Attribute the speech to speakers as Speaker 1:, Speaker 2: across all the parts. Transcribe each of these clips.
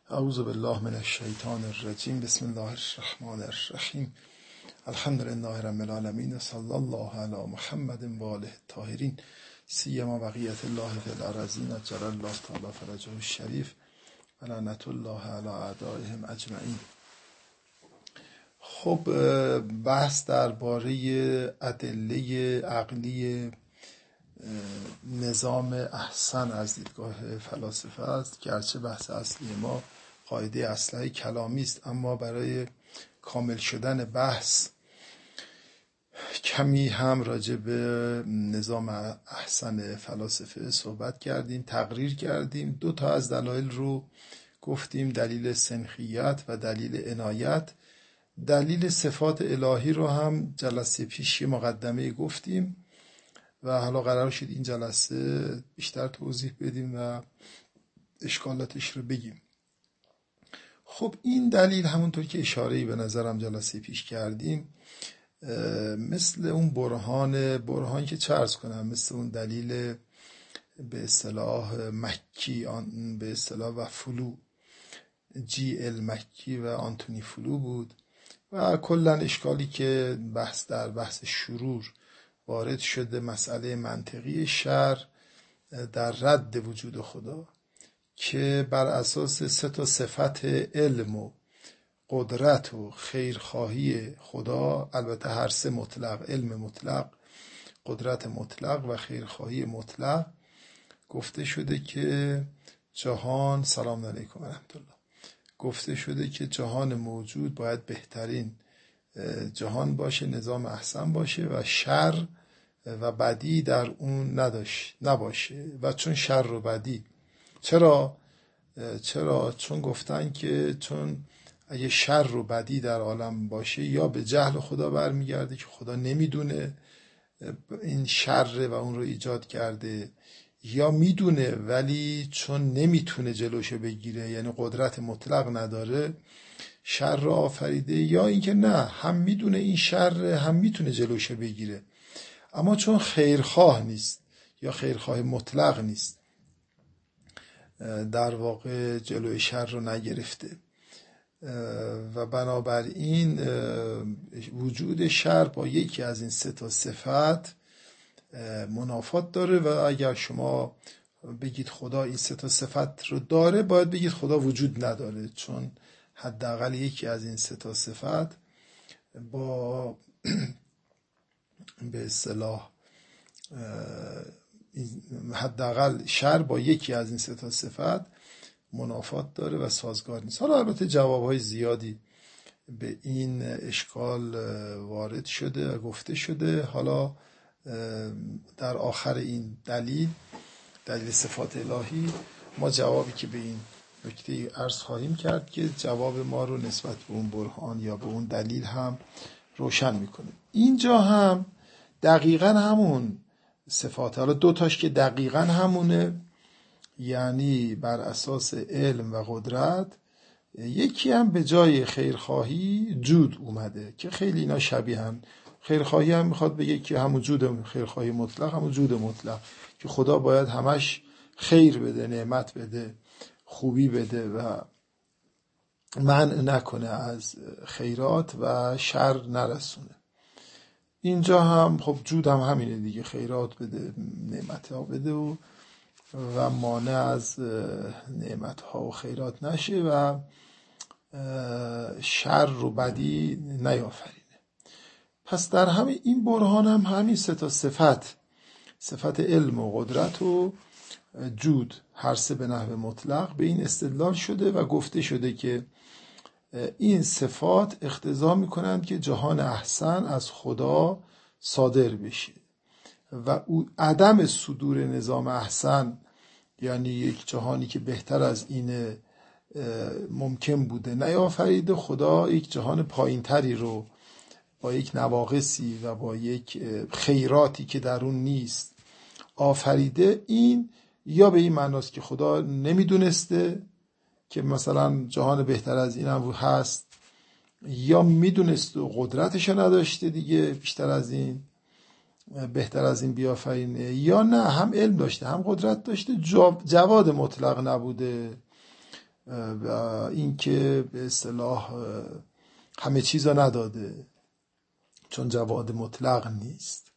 Speaker 1: اعوذ بالله من الشیطان الرجیم. بسم الله الرحمن الرحیم. الحمد لله رب العالمین، صلی الله علی محمد و آله الطاهرین، سیما بقیت الله فی الارضین، اجل الله تعالی فرجه الشریف و لعنت الله علی اعدائهم اجمعین. خب بحث درباره ادله عقلی نظام احسن از دیدگاه فلاسفه است، گرچه بحث اصلی ما قاعده اصلی کلامی است، اما برای کامل شدن بحث کمی هم راجع به نظام احسن فلاسفه صحبت کردیم، تقریر کردیم. دو تا از دلایل رو گفتیم، دلیل سنخیت و دلیل عنایت. دلیل صفات الهی رو هم جلسه پیش مقدمه گفتیم و حالا قرار شد این جلسه بیشتر توضیح بدیم و اشکالاتش رو بگیم. خب این دلیل همونطور که اشاره‌ای به نظرم جلسه پیش کردیم، مثل اون برهان که چه عرض کنم، مثل اون دلیل به اصطلاح مکی، به اصطلاح و فلو، جی ال مکی و آنتونی فلو بود و کلا اشکالی که در بحث شرور وارد شده، مسئله منطقی شر در رد وجود خدا که بر اساس سه تا صفت علم و قدرت و خیرخواهی خدا، البته هر سه مطلق، علم مطلق، قدرت مطلق و خیرخواهی مطلق، گفته شده که جهان، سلام علیکم و رحمت الله، گفته شده که جهان موجود باید بهترین جهان باشه، نظام احسن باشه و شر و بدی در اون نباشه. و چون شر و بدی، چرا؟ چون گفتن که چون اگه شر و بدی در عالم باشه، یا به جهل خدا برمیگرده که خدا نمیدونه این شر و اون رو ایجاد کرده، یا میدونه ولی چون نمیتونه جلوشو بگیره، یعنی قدرت مطلق نداره، شر رو آفریده، یا اینکه نه، هم میدونه این شر، هم میتونه جلوشو بگیره، اما چون خیرخواه نیست یا خیرخواه مطلق نیست، در واقع جلوی شر رو نگرفته و بنابراین وجود شر با یکی از این سه تا صفت منافات داره. و اگر شما بگید خدا این سه تا صفت رو داره، باید بگید خدا وجود نداره، چون حداقل یکی از این سه تا صفت با به اصطلاح حداقل شر با یکی از این سه تا صفت منافات داره و سازگار نیست. حالا البته جوابهای زیادی به این اشکال وارد شده و گفته شده. حالا در آخر این دلیل صفات الهی، ما جوابی که به این نکته عرض خواهیم کرد که جواب ما رو نسبت به اون برهان یا به اون دلیل هم روشن میکنه. اینجا هم دقیقاً همون صفات، حالا دو تاش که دقیقاً همونه، یعنی بر اساس علم و قدرت، یکی هم به جای خیرخواهی جود اومده که خیلی اینا شبیهن. خیرخواهی هم میخواد بگه که همون جود، خیرخواهی مطلق همون جود مطلق، که خدا باید همش خیر بده، نعمت بده، خوبی بده و منع نکنه از خیرات و شر نرسونه. اینجا هم خب جود هم همینه دیگه، خیرات بده، نعمت ها بده و مانع از نعمت ها و خیرات نشه و شر و بدی نیافرینه. پس در همین این برهان هم همین سه تا صفت علم و قدرت و جود، هر سه به نحو مطلق، به این استدلال شده و گفته شده که این صفات اقتضا میکنند که جهان احسن از خدا صادر بشه و او عدم صدور نظام احسن، یعنی یک جهانی که بهتر از این ممکن بوده، نیافریده. خدا یک جهان پایینتری رو با یک نواقصی و با یک خیراتی که در اون نیست آفریده. این یا به این معناست که خدا نمیدونسته که مثلا جهان بهتر از این هم هست، یا میدونست و قدرتش نداشته دیگه بیشتر از این، بهتر از این بیافرینه، یا نه، هم علم داشته هم قدرت داشته، جواد مطلق نبوده و اینکه به اصطلاح همه چیزا نداده، چون جواد مطلق نیست.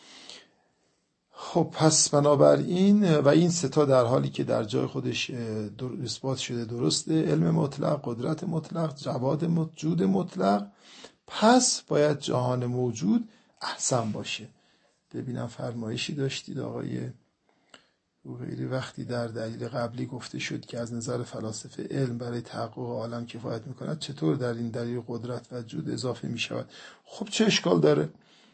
Speaker 1: خب پس بنابراین و این ستا در حالی که در جای خودش اثبات شده درسته، علم مطلق، قدرت مطلق، جواد موجود مطلق، پس باید جهان موجود احسن باشه. ببینم فرمایشی داشتید آقای غیری. وقتی در دلیل قبلی گفته شد که از نظر فلاسفه علم برای تحقق عالم کفایت میکند، چطور در این دلیل قدرت و وجود اضافه میشود؟ خب چه اشکال داره؟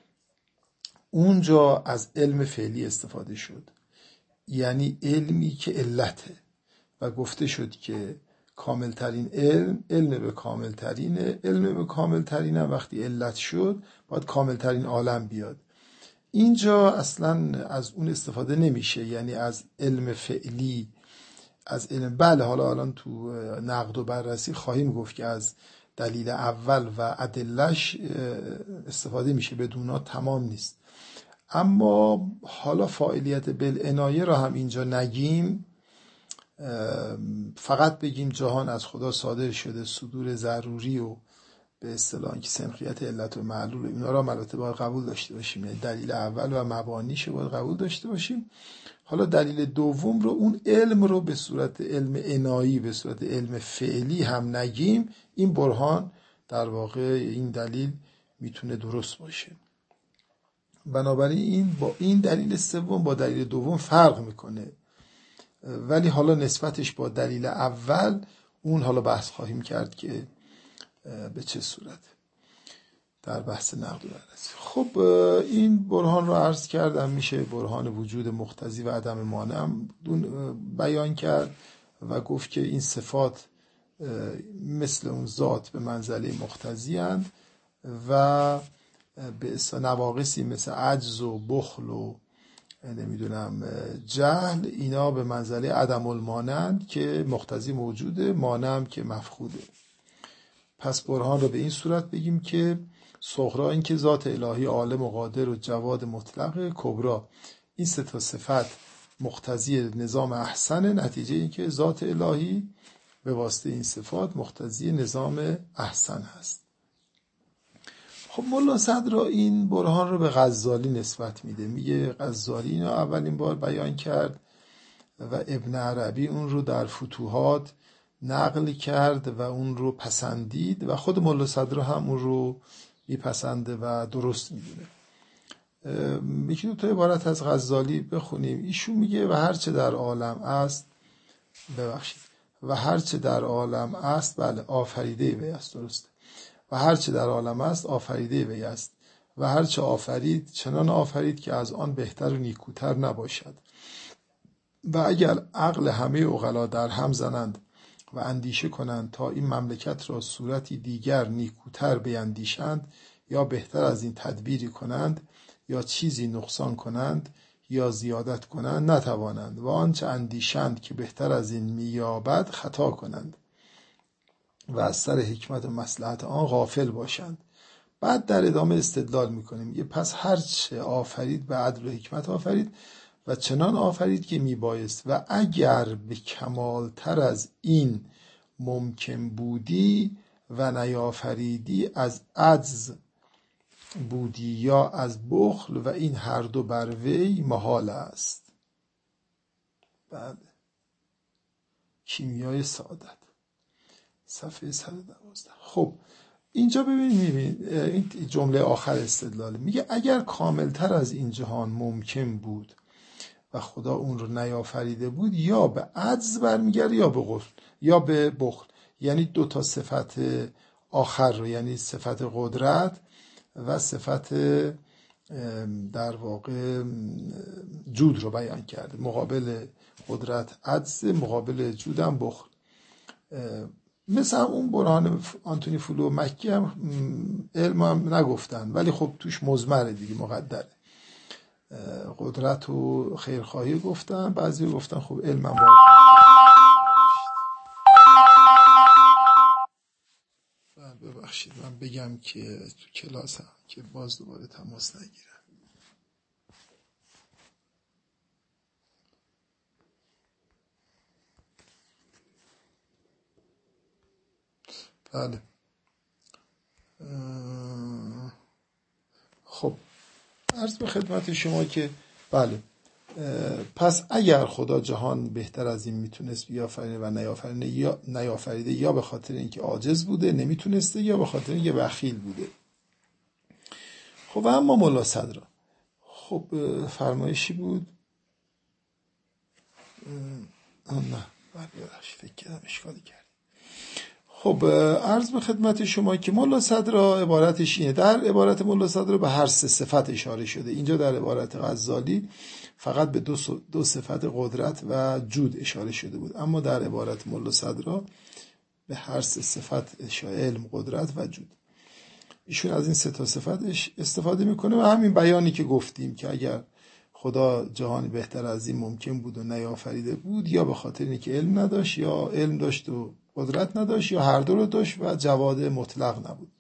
Speaker 1: اونجا از علم فعلی استفاده شد، یعنی علمی که علته، و گفته شد که کاملترین علم به کاملترینه. علم به کاملترین هم وقتی علت شد باید کاملترین عالم بیاد. اینجا اصلا از اون استفاده نمیشه، یعنی از علم فعلی، از علم. بله حالا الان تو نقد و بررسی خواهیم گفت که از دلیل اول و ادلش استفاده میشه، بدونا تمام نیست. اما حالا فاعلیت بالعنایه را هم اینجا نگیم، فقط بگیم جهان از خدا صادر شده، صدور ضروری و به اصطلاح که سنخیت علت و معلول، اینا را البته باید قبول داشته باشیم، یعنی دلیل اول و مبانیش رو باید قبول داشته باشیم. حالا دلیل دوم رو، اون علم رو به صورت علم عنایی، به صورت علم فعلی هم نگیم، این برهان در واقع این دلیل میتونه درست باشه. بنابراین این با این دلیل سوم با دلیل دوم فرق میکنه، ولی حالا نسبتش با دلیل اول اون حالا بحث خواهیم کرد که به چه صورت در بحث نقد و بررسی. خب این برهان رو عرض کردم، میشه برهان وجود مقتضی و عدم مانع بیان کرد و گفت که این صفات مثل اون ذات به منزله مقتضی اند و به نواقصی مثل عجز و بخل و نمیدونم جهل، اینا به منزله عدم المانند که مقتضی موجوده، مانع که مفقوده. پس برهان رو به این صورت بگیم که صغرا این که ذات الهی عالم و قادر و جواد مطلق، کبرا این سه تا صفت مقتضی نظام احسن، نتیجه این که ذات الهی به واسطه این صفات مقتضی نظام احسن هست. خب ملا صدر این برهان رو به غزالی نسبت میده، میگه غزالی اینو اولین بار بیان کرد و ابن عربی اون رو در فتوحات نقل کرد و اون رو پسندید و خود ملا صدر هم اون رو میپسنده و درست میدونه. یکی دو تا عبارت از غزالی بخونیم. ایشون میگه و هرچه در عالم است، و هرچه در عالم است، بله آفریده وی است، درسته، و هرچه در عالم است آفریده وی است و هرچه آفرید چنان آفرید که از آن بهتر و نیکوتر نباشد. و اگر عقل همه عقلا در هم زنند و اندیشه کنند تا این مملکت را صورتی دیگر نیکوتر بیندیشند یا بهتر از این تدبیری کنند یا چیزی نقصان کنند یا زیادت کنند نتوانند و آنچه اندیشند که بهتر از این میابد خطا کنند و از سر حکمت و مصلحت آن غافل باشند. بعد در ادامه استدلال میکنیم، یه پس هرچه آفرید به عدل و حکمت آفرید و چنان آفرید که میبایست و اگر به کمال تر از این ممکن بودی و نیافریدی از عجز بودی یا از بخل و این هر دو بر وی محال است. بعد کیمیای سعادت صفحه 112. خب اینجا ببینید این جمله آخر استدلال میگه اگر کاملتر از این جهان ممکن بود و خدا اون رو نیافریده بود، یا به عجز برمیگرده یا به بخل، یعنی دو تا صفت آخر رو، یعنی صفت قدرت و صفت در واقع جود رو بیان کرده. مقابل قدرت عجز، مقابل جود هم بخل. مثلا اون برهان آنتونی فلو مکی هم علم هم نگفتن، ولی خب توش مضمره دیگه، مقدره. قدرت و خیرخواهی گفتن، بعضی گفتن خب علم هم باید ببخشید من بگم که تو کلاس هم که باز دوباره تماس نگیرم. بله. خب عرض به خدمت شما که بله، پس اگر خدا جهان بهتر از این میتونست بیافرینه و نیافریده یا به خاطر اینکه عاجز بوده نمیتونسته یا به خاطر اینکه بخیل بوده. خب اما ملا صدرا، خب فرمایشی بود نه فکر کردم اشکالی کرد. خب عرض به خدمت شما که ملا صدرا عبارتش اینه. در عبارت ملا صدرا به هر سه صفت اشاره شده. اینجا در عبارت غزالی فقط به دو صفت قدرت و جود اشاره شده بود، اما در عبارت ملا صدرا به هر سه صفت اشاره، علم، قدرت و جود. ایشون از این سه تا صفت استفاده میکنه و همین بیانی که گفتیم که اگر خدا جهانی بهتر از این ممکن بود و نیافریده بود، یا به خاطر اینکه علم نداشت، یا علم داشت و قدرت نداشت، یا هر دو رو داشت و جواد مطلق نبود.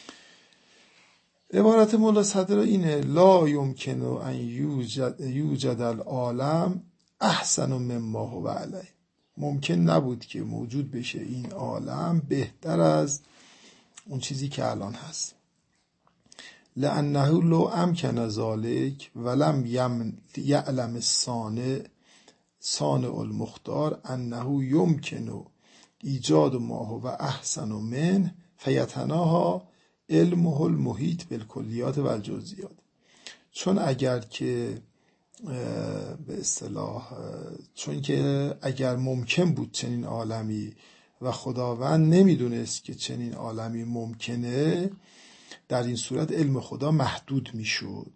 Speaker 1: عبارت ملا صدرا اینه: لا یمکن ان یوجد العالم احسن مما هو علیه. ممکن نبود که موجود بشه این عالم بهتر از اون چیزی که الان هست. لانه لو امکن ذلک ولم یعلم صانع المختار انه یمکن ایجاد ما هو احسن منه فیتناها علمه المحیط بالکلیات و الجزئیات. چون اگر که به اصطلاح چون که اگر ممکن بود چنین عالمی و خداوند نمیدونست که چنین عالمی ممکنه، در این صورت علم خدا محدود میشد.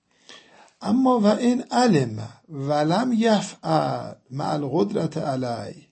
Speaker 1: اما و این علم ولم یفعل مع القدرت علیه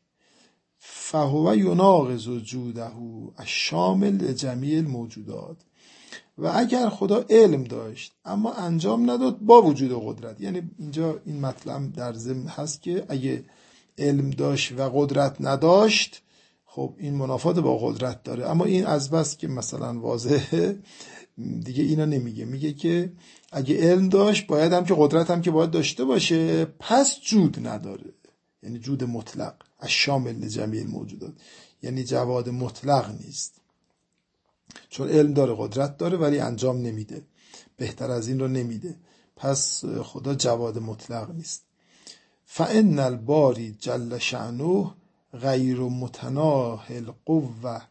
Speaker 1: فهو یناقض وجوده الشامل لجمیع الموجودات. و اگر خدا علم داشت اما انجام نداد با وجود قدرت، یعنی اینجا این مطلب در ضمن هست که اگه علم داشت و قدرت نداشت، خب این منافات با قدرت داره، اما این از بس که مثلا واضحه دیگه اینا نمیگه، میگه که اگه علم داشت باید هم که قدرت هم که باید داشته باشه، پس جود نداره، یعنی جود مطلق الشامل لجمیع الموجودات، یعنی جواد مطلق نیست، چون علم داره قدرت داره ولی انجام نمیده، بهتر از این رو نمیده، پس خدا جواد مطلق نیست. فإن الباری جل شأنه غیر متناهی القوة.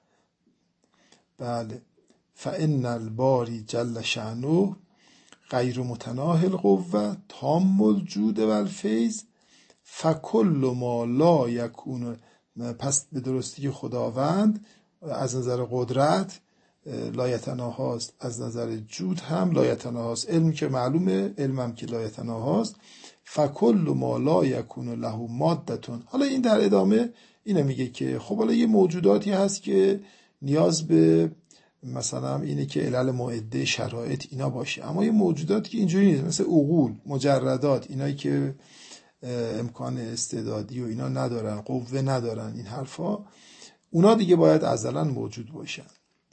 Speaker 1: بله، فإن الباری جل شأنه غیر متناهی القوة تام الجود و الفیض فکل ما لا یکون. پس به درستی که خداوند از نظر قدرت لایتناهاست، از نظر جود هم لایتناهاست، علم که معلومه، علم هم که لایتناهاست. فکل ما لا یکون له مادتون. حالا این در ادامه اینو میگه که خب حالا یه موجوداتی هست که نیاز به مثلا اینه که علل معده، شرایط اینا باشه، اما یه موجوداتی که اینجوری نیست، مثل عقول، مجردات، اینایی که امکان استعدادی و اینا ندارن، قوه ندارن، این حرفا، اونا دیگه باید ازلا موجود باشن.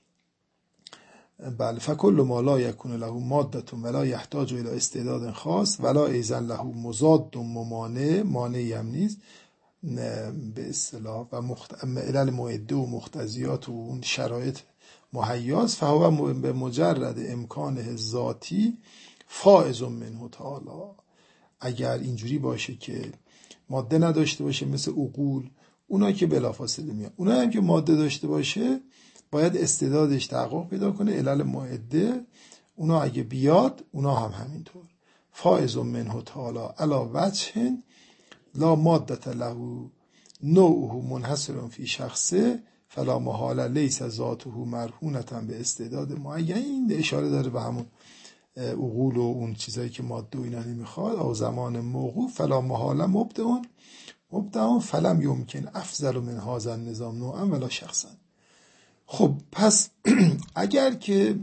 Speaker 1: بله، فکل ما لا یکون له مادة ولا یحتاج الى استعداد خاص ولا ایزن له مضاد ممانع، مانعی هم نیست به اصطلاح، و علل معده و مقتضیات و اون شرایط مهیاست، فهو به مجرد امکانه ذاتی فائز منه تعالی. اگر اینجوری باشه که ماده نداشته باشه مثل عقول، اونا که بلافاصله میاد، اونا هم که ماده داشته باشه باید استعدادش تحقق پیدا کنه، علل معده، اونا اگه بیاد اونا هم همینطور. فائز منه تعالی علی وجه لا مادة له نوعه منحصر فی شخصه فلا محال لیس ذاته مرهونة به استعداد معین. این اشاره داره به همون عقول و اون چیزایی که ماده و اینا نمیخواد. او زمان موقوف فلا محال مبدع فلم یمکن افضل من هذا النظام نوعا ولا شخصا. خب پس اگر که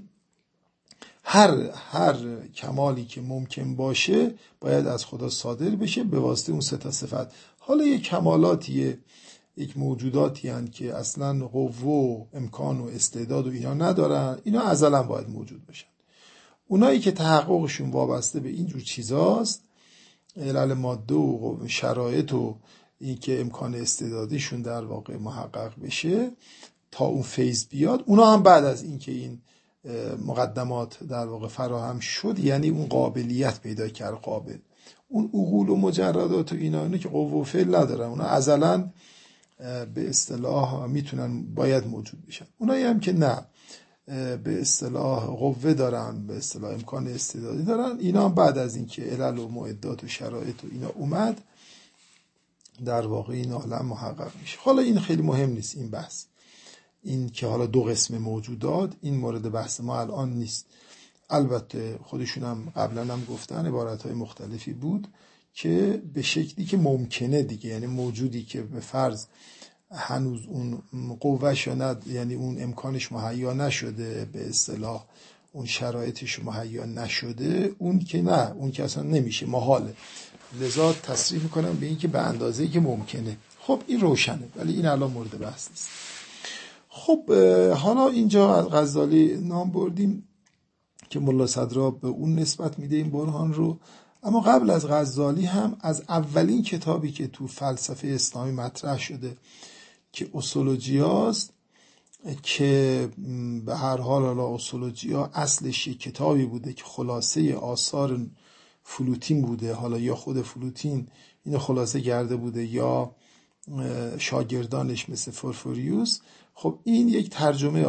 Speaker 1: هر کمالی که ممکن باشه باید از خدا صادر بشه به واسطه اون سه تا صفت. حالا یک کمالاتیه، یک موجوداتی هستند که اصلا قوه و امکان و استعداد و اینا ندارن، اینا ازلا باید موجود باشن. اونایی که تحققشون وابسته به اینجور چیزاست، علل ماده و شرایط و این که امکان استعدادیشون در واقع محقق بشه، تا اون فیض بیاد. اونا هم بعد از اینکه این مقدمات در واقع فراهم شد، یعنی اون قابلیت پیدا کرد قابل، اون عقول و مجردات و اینا که قوه و فعل ندارن، اونا ازلا به اصطلاح میتونن باید موجود بشن. اونایی هم که نه به اصطلاح قوه دارن، به اصطلاح امکان استعدادی دارن، اینا هم بعد از اینکه علل و معدات و شرایط و اینا اومد در واقع این عالم محقق میشه. حالا این خیلی مهم نیست این بحث، این که حالا دو قسم موجودات، این مورد بحث ما الان نیست. البته خودشون هم قبلا هم گفتن، عبارتهای مختلفی بود که به شکلی که ممکنه دیگه، یعنی موجودی که به فرض هنوز اون قوهش یعنی اون امکانش مهیا نشده، به اصطلاح اون شرایطش مهیا نشده، اون که نه، اون که اصلا نمیشه، محاله. لذا تصریح میکنم به این که به اندازه‌ای که ممکنه. خب این روشنه، ولی این الان مورد بحث نیست. خب حالا اینجا از غزالی نام بردیم که ملا صدرا به اون نسبت میده این برهان رو، اما قبل از غزالی هم از اولین کتابی که تو فلسفه اسلامی مطرح شده که اصولوجیاست، که به هر حال حالا اصولوجیا اصلش یک کتابی بوده که خلاصه آثار فلوتین بوده، حالا یا خود فلوتین اینو خلاصه کرده بوده یا شاگردانش مثل فورفوریوس. خب این یک ترجمه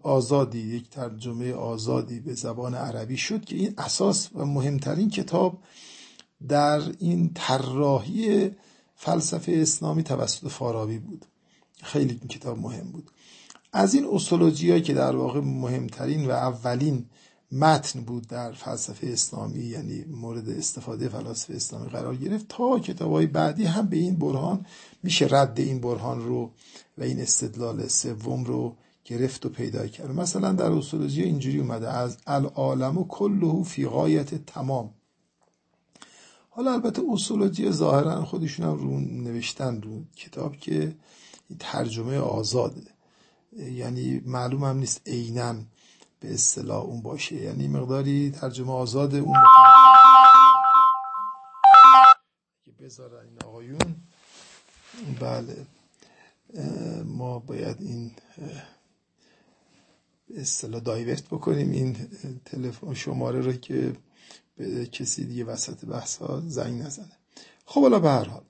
Speaker 1: آزادی به زبان عربی شد که این اساس و مهمترین کتاب در این طراحی فلسفه اسلامی توسط فارابی بود. خیلی این کتاب مهم بود. از این اصولوجیایی که در واقع مهمترین و اولین متن بود در فلسفه اسلامی، یعنی مورد استفاده فلاسفه اسلامی قرار گرفت، تا کتاب‌های بعدی هم به این برهان میشه رد این برهان رو و این استدلال سوم رو گرفت و پیدا کرد. مثلا در اصولوجی اینجوری اومده: از العالم کله فی غایت تمام. حالا البته اصولوجی ظاهرا خودشون هم رو نوشتن رو کتاب که ترجمه آزاده، یعنی معلوم هم نیست عیناً به اصطلاح اون باشه، یعنی مقداری ترجمه آزاده اون که بذارن این آقایون. بله ما باید این به اصطلاح دایورت بکنیم این تلفن شماره رو که به کسی دیگه وسط بحث ها زنگ نزنه. خب حالا به هر حال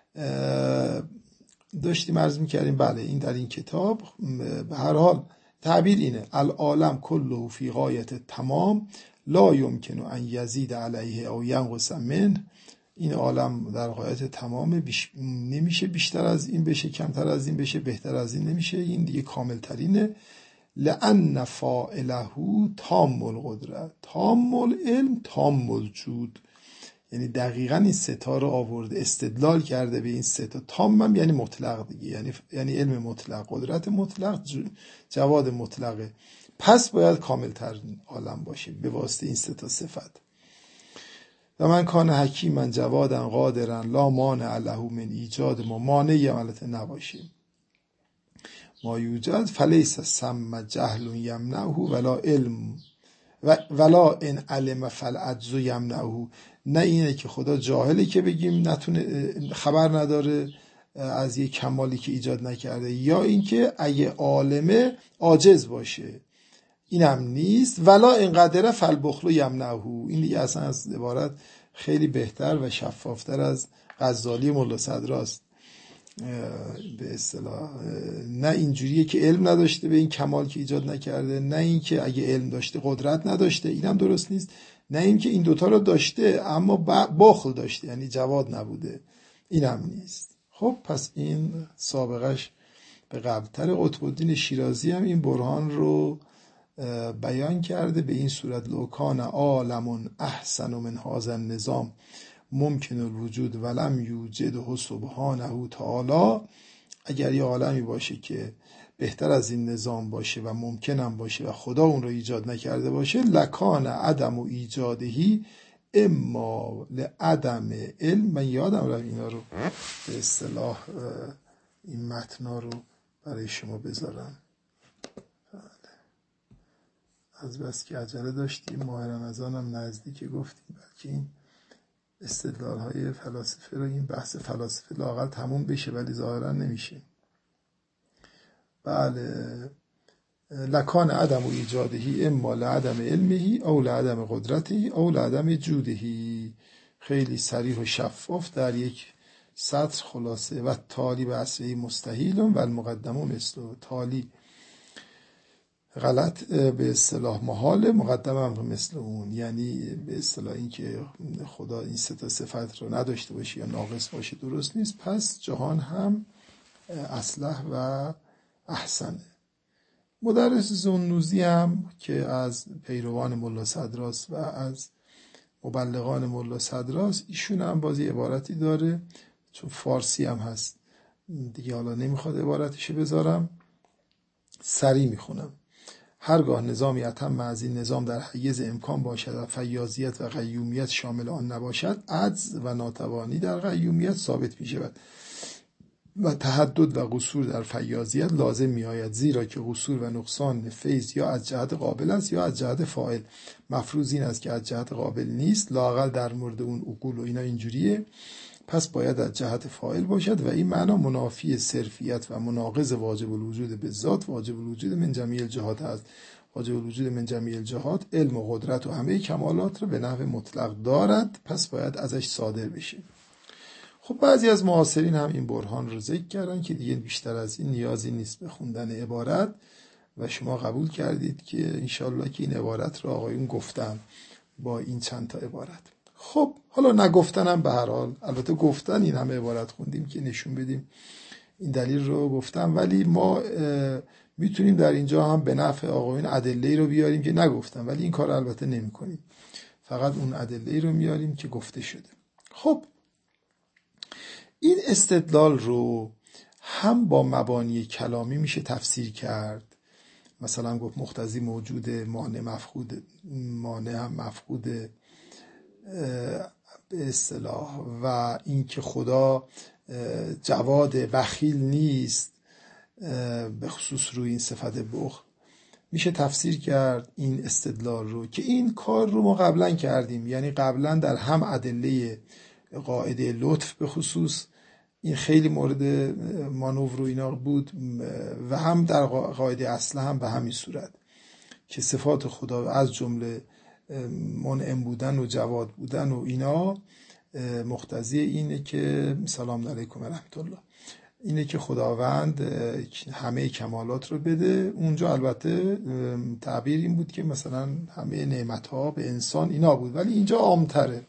Speaker 1: داشتیم عرض میکردیم، بله این در این کتاب به هر حال تعبیر اینه: العالم کله فی غایت تمام لا یمکن ان یزید علیه او ینقص منه. این عالم در غایت تمام، نمیشه بیشتر از این بشه، کمتر از این بشه، بهتر از این نمیشه، این دیگه کامل ترینه. لأن فاعله تام القدرت تام العلم تام الجود. یعنی دقیقاً این ستا رو آورده، استدلال کرده به این ستا. تام هم یعنی مطلق دیگه، یعنی علم مطلق، قدرت مطلق، جواد مطلقه، پس باید کامل تر عالم باشه به واسطه این ستا صفت. و من کان حکیما جوادا قادرا لا مانع له من ایجاد ما، مانعی عملت نباشه ما یوجد، فلیس سم جهل یمنعه ولا علم ولا ان علم فالعجز یمنعه. نه اینه که خدا جاهله که بگیم نتونه، خبر نداره از یک کمالی که ایجاد نکرده، یا اینکه اگه عالمه عاجز باشه، اینم نیست. ولا انقدر فالبخل یمنعه. این دیگه اصلا از عبارت خیلی بهتر و شفافتر از غزالی ملا صدراست به اصطلاح. نه اینجوریه که علم نداشته به این کمال که ایجاد نکرده، نه این که اگه علم داشته قدرت نداشته، اینم درست نیست، نه این که این دوتا رو داشته اما بخل داشته یعنی جواد نبوده، اینم نیست. خب پس این سابقش به قبلتر. قطب الدین شیرازی هم این برهان رو بیان کرده به این صورت: لو کان عالم احسن من هذا النظام ممکن الوجود ولم یوجده سبحانه تعالی. اگر یه عالمی باشه که بهتر از این نظام باشه و ممکنم باشه و خدا اون رو ایجاد نکرده باشه، لکان عدم و ایجادهی اما لعدم علم. من یادم رفت اینا رو به اصطلاح این متنا رو برای شما بذارم. از بس که عجله داشتیم، ماه رمضان هم نزدیک، گفتیم بلکه این استدلال های فلاسفه رو، این بحث فلاسفه لااقل تموم بشه، ولی ظاهرا نمیشه. بله، لکان عدم ایجادهی اما لعدم علمهی او لعدم قدرتهی او لعدم جودهی. خیلی صریح و شفاف در یک سطر خلاصه. و تالی به اصله مستحیل و المقدم مثل تالی غلط به اصطلاح محال، مقدم هم مثل اون. یعنی به اصطلاح این که خدا این سه تا صفت رو نداشته باشه یا ناقص باشه درست نیست، پس جهان هم اصلح و احسنه. مدرس ذوالنوزی هم که از پیروان ملا صدراست و از مبلغان ملا صدراست، ایشون هم بازی عبارتی داره، چون فارسی هم هست دیگه، حالا نمیخواد عبارتشو بذارم، سری میخونم. هرگاه نظامی اتم از این نظام در حیز امکان باشد و فیاضیت و قیومیت شامل آن نباشد، عجز و ناتوانی در قیومیت ثابت می شود و تحدد و قصور در فیاضیت لازم می آید، زیرا که قصور و نقصان فیض یا از جهت قابل است یا از جهت فاعل. مفروض این است که از جهت قابل نیست، لااقل در مورد اون عقول و اینا اینجوریه، پس باید از جهت فاعل باشد و این معنا منافی صرفیت و مناقض واجب الوجود به ذات. واجب الوجود من جمیع الجهات است. واجب الوجود من جمیع الجهات علم و قدرت و همه کمالات رو به نحو مطلق دارد، پس باید ازش صادر بشه. خب بعضی از معاصرین هم این برهان رو ذکر کردن که دیگه بیشتر از این نیازی نیست به خوندن عبارت و شما قبول کردید که انشالله که این عبارت رو آقایون گفتن با این چند تا عبارت. خب حالا نگفتنم به هر حال، البته گفتن این همه عبارت خوندیم که نشون بدیم این دلیل رو گفتم، ولی ما میتونیم در اینجا هم به نفع آقایون ادله‌ای رو بیاریم که نگفتن، ولی این کار البته نمی کنیم، فقط اون ادله‌ای رو میاریم که گفته شده. خب این استدلال رو هم با مبانی کلامی میشه تفسیر کرد، مثلا گفت مقتضی موجود، مانع هم مفقود به اصطلاح، و این که خدا جواد بخیل نیست به خصوص روی این صفت بخل. میشه تفسیر کرد این استدلال رو که این کار رو ما قبلا کردیم، یعنی قبلا در هم ادله قاعده لطف به خصوص این خیلی مورد مانور و اینا بود و هم در قاعده اصله هم به همین صورت که صفات خدا از جمله منعم بودن و جواد بودن و اینا مقتضی اینه که سلام علیکم و رحمت الله، اینه که خداوند همه کمالات رو بده. اونجا البته تعبیر این بود که مثلا همه نعمت‌ها به انسان اینا بود، ولی اینجا عام‌تره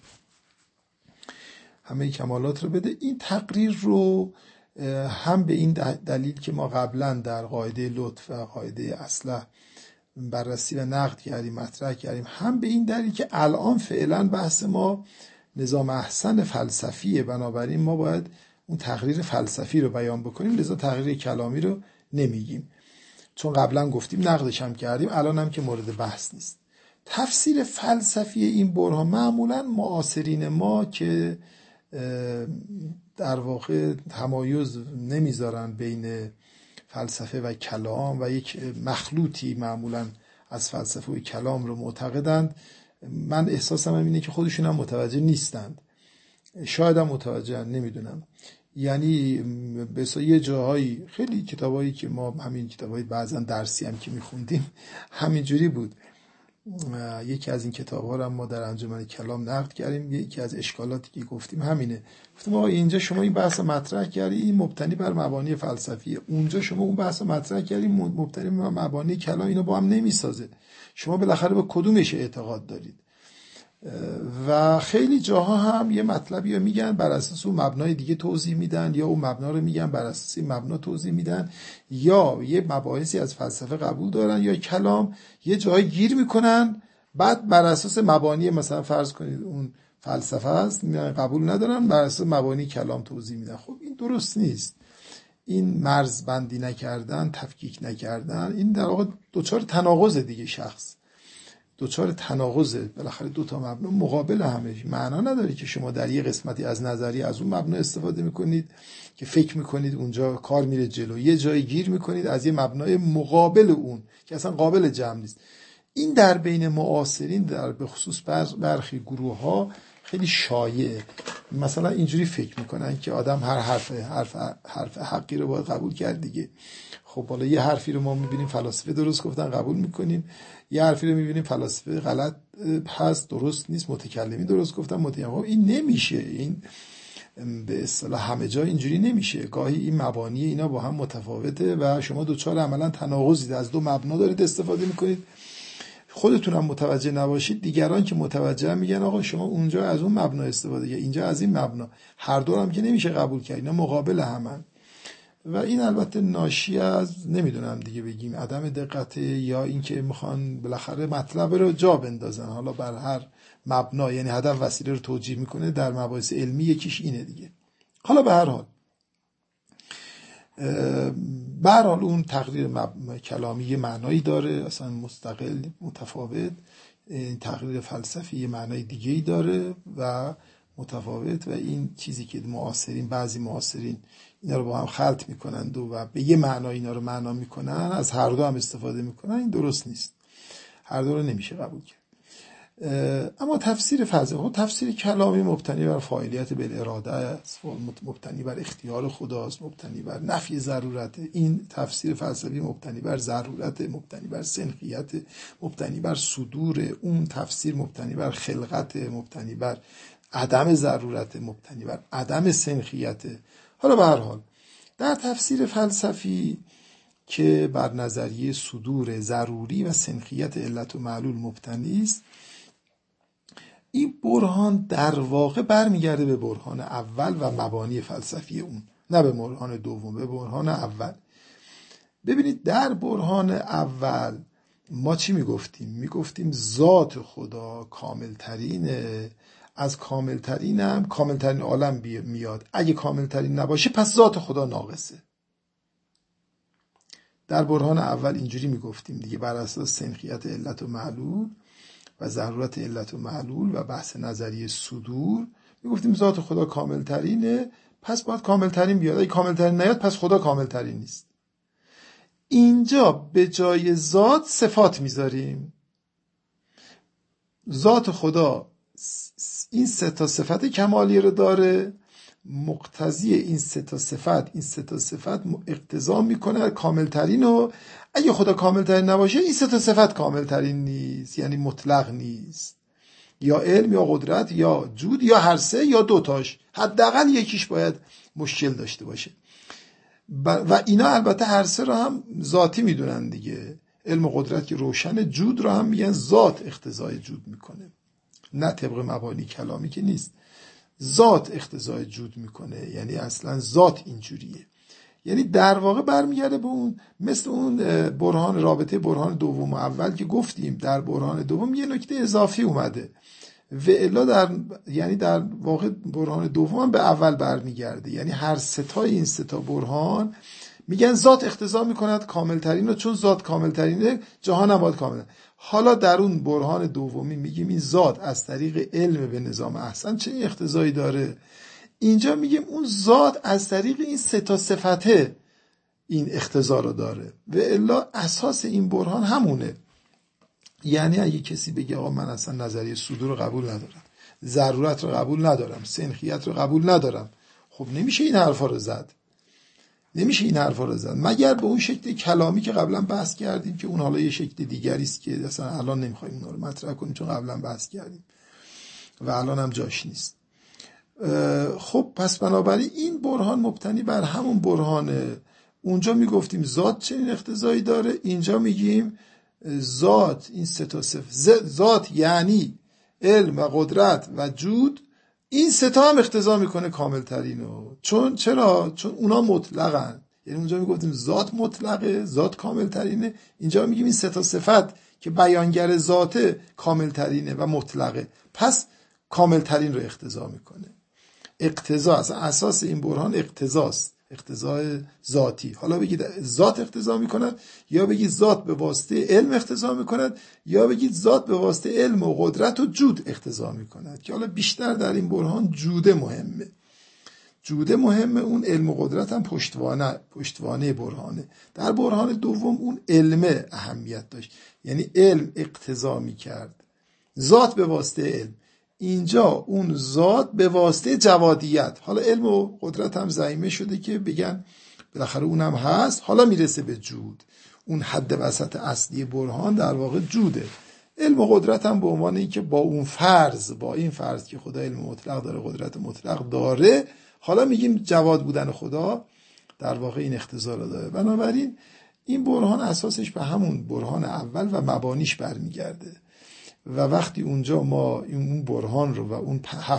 Speaker 1: همه کمالات رو بده. این تقریر رو هم به این دلیل که ما قبلا در قاعده لطف و قاعده اصله بررسی و نقد کردیم مطرح کردیم، هم به این دلیل که الان فعلا بحث ما نظام احسن فلسفیه، بنابراین ما باید اون تقریر فلسفی رو بیان بکنیم، لذا تقریر کلامی رو نمیگیم، چون قبلا گفتیم نقدش هم کردیم، الان هم که مورد بحث نیست. تفسیر فلسفی این برهان معمولا معاصرین ما که در واقع تمایز نمیذارن بین فلسفه و کلام و یک مخلوطی معمولا از فلسفه و کلام رو معتقدند، من احساسم اینه که خودشون هم متوجه نیستند، شاید هم متوجه نمیدونم. یعنی به یه جاهایی خیلی کتابایی که ما همین کتابای بعضا درسی هم که میخوندیم همینجوری بود. یکی از این کتاب‌ها رو ما در انجمن کلام نقد کردیم، یکی از اشکالاتی که گفتیم همینه، گفتیم آقا اینجا شما این بحث مطرح کردی این مبتنی بر مبانی فلسفیه، اونجا شما اون بحث مطرح کردی مبتنی بر مبانی کلام، اینا با هم نمیسازه، شما بالاخره به کدومش اعتقاد دارید؟ و خیلی جاها هم یه مطلبی رو میگن بر اساس اون مبنای دیگه توضیح میدن، یا اون مبنا رو میگن بر اساس این مبنا توضیح میدن، یا یه مباحثی از فلسفه قبول دارن یا کلام، یه جایی گیر میکنن بعد بر اساس مبانی مثلا فرض کنید اون فلسفه است قبول ندارن، بر اساس مبانی کلام توضیح میدن. خب این درست نیست، این مرز بندی نکردن، تفکیک نکردن، این در واقع دوچار تناقض دیگه، شخص دوچار تناقضه، بالاخره دو تا مبنا مقابل همه، معنا نداره که شما در یه قسمتی از نظریه از اون مبنا استفاده میکنید که فکر میکنید اونجا کار میره جلو، یه جایی گیر میکنید از یه مبنای مقابل اون که اصلا قابل جمع نیست. این در بین معاصرین در به خصوص برخی گروه ها خیلی شایعه، مثلا اینجوری فکر میکنن که آدم هر حرف حقی رو باید قبول کرد دیگه. خب حالا یه حرفی رو ما میبینیم فلاسفه درست گفتن قبول میکنیم، یه حرفی رو میبینیم فلاسفه غلط هست درست نیست، متکلمی درست گفتن این نمیشه، این به اصطلاح همه جا اینجوری نمیشه. گاهی این مبانی اینا با هم متفاوته و شما دوچار عملا تناقضید، از دو مبنا دارید استفاده میکنید، خودتون هم متوجه نباشید، دیگران که متوجه میگن آقا شما اونجا از اون مبنا استفاده کردید، اینجا از این مبنا، هر دو هم که نمیشه قبول کرد، اینا مقابل همن. و این البته ناشی از نمیدونم دیگه بگیم عدم دقت، یا اینکه میخوان بالاخره مطلب رو جا بندازن، حالا بر هر مبنا، یعنی هدف وسیله رو توجیه میکنه، در مباحث علمی یکیش اینه دیگه. حالا به هر حال اون تقریر کلامی معنایی داره، اصلا مستقل متفاوت، این تقریر فلسفی یه معنای دیگه‌ای داره و متفاوت، و این چیزی که معاصرین، بعضی معاصرین اینا رو با هم خلط میکنند و به یه معنای اینا رو معنا میکنن، از هر دو هم استفاده میکنن، این درست نیست، هر دو رو نمیشه قبول کرد. اما تفسیر فلسفی، تفسیر کلامی مبتنی بر فاعلیت بالاراده است، مبتنی بر اختیار خداست، مبتنی بر نفی ضرورت. این تفسیر فلسفی مبتنی بر ضرورت، مبتنی بر سنخیت، مبتنی بر صدور. اون تفسیر مبتنی بر خلقت، مبتنی بر عدم ضرورت، مبتنی بر عدم سنخیت. حالا به هر حال در تفسیر فلسفی که بر نظریه صدور ضروری و سنخیت علت و معلول مبتنی است، این برهان در واقع برمیگرده به برهان اول و مبانی فلسفی اون، نه به برهان دوم، به برهان اول. ببینید در برهان اول ما چی میگفتیم؟ میگفتیم ذات خدا کاملترینه، از کاملترین هم کاملترین عالم میاد، اگه کاملترین نباشه پس ذات خدا ناقصه. در برهان اول اینجوری میگفتیم دیگه، بر اساس سنخیت علت و معلول و ضرورت علت و معلول و بحث نظریه صدور میگفتیم ذات خدا کاملترینه، پس باید کاملترین بیاد، اگه کاملترین نیاد پس خدا کاملترین نیست. اینجا به جای ذات صفات میذاریم. ذات خدا این سه تا صفت کمالی رو داره، مقتضی این سه تا صفت اقتضا میکنه کاملترین، و اگه خدا کاملترین نباشه این سه تا صفت کاملترین نیست، یعنی مطلق نیست، یا علم یا قدرت یا جود یا هر سه یا دوتاش، حداقل یکیش باید مشکل داشته باشه. و اینا البته هر سه رو هم ذاتی میدونن دیگه، علم و قدرت که روشن، جود رو هم میگن ذات اقتضای جود میکنه، نه طبق مبانی کلامی که نیست، ذات اقتضای جود میکنه، یعنی اصلا ذات اینجوریه. یعنی در واقع برمیگرده به اون، مثل اون برهان، رابطه برهان دوم و اول که گفتیم، در برهان دوم یه نکته اضافی اومده و الا یعنی در واقع برهان دوم هم به اول برمیگرده، یعنی هر ستای این ستا برهان میگن ذات اقتضا میکند کاملترین رو، چون ذات کاملترینه جهان هم باید کامله. حالا در اون برهان دومی میگیم این ذات از طریق علم به نظام احسن چه اقتضایی داره، اینجا میگیم اون ذات از طریق این سه تا صفته این اقتضا رو داره و الا اساس این برهان همونه. یعنی اگه کسی بگه آقا من اصلا نظریه صدور رو قبول ندارم، ضرورت رو قبول ندارم، سنخیت رو قبول ندارم، خب نمیشه این حرفا رو زد، مگر به اون شکل کلامی که قبلا بحث کردیم، که اون حالا یه شکل دیگری است که اصلا الان نمیخوایم اونا رو مطرح کنیم چون قبلا بحث کردیم و الان هم جاش نیست. خب پس بنابراین این برهان مبتنی بر همون برهانه. اونجا میگفتیم ذات چنین اقتضایی داره، اینجا میگیم ذات این سه تا ذات یعنی علم و قدرت و جود، این سه تا هم اقتضا میکنه کاملترینو. چرا؟ چون اونا مطلقن. یعنی اونجا میگفتیم ذات مطلقه، ذات کاملترینه، اینجا میگیم این سه تا صفت که بیانگر ذات کاملترینه و مطلقه، پس کاملترین رو اقتضا میکنه. اقتضا اصلا اساس این برهان اقتضاست، اقتضای ذاتی. حالا بگید ذات اقتضا میکند، یا بگید ذات به واسطه علم اقتضا میکند، یا بگید ذات به واسطه علم و قدرت و جود اقتضا میکند، که حالا بیشتر در این برهان جود مهمه، اون علم و قدرت هم پشتوانه برهانه. در برهان دوم اون علم اهمیت داشت، یعنی علم اقتضا میکرد، ذات به واسطه علم، اینجا اون ذات به واسطه جوادیت. حالا علم و قدرت هم زعیمه شده که بگن بالاخره اونم هست. حالا میرسه به جود. اون حد وسط اصلی برهان در واقع جوده. علم و قدرت هم به عنوان این که با این فرض که خدا علم مطلق داره، قدرت مطلق داره، حالا میگیم جواد بودن خدا در واقع این اقتضا رو داره. بنابراین این برهان اساسش به همون برهان اول و مبانیش برمیگرده و وقتی اونجا ما اون برهان رو و اون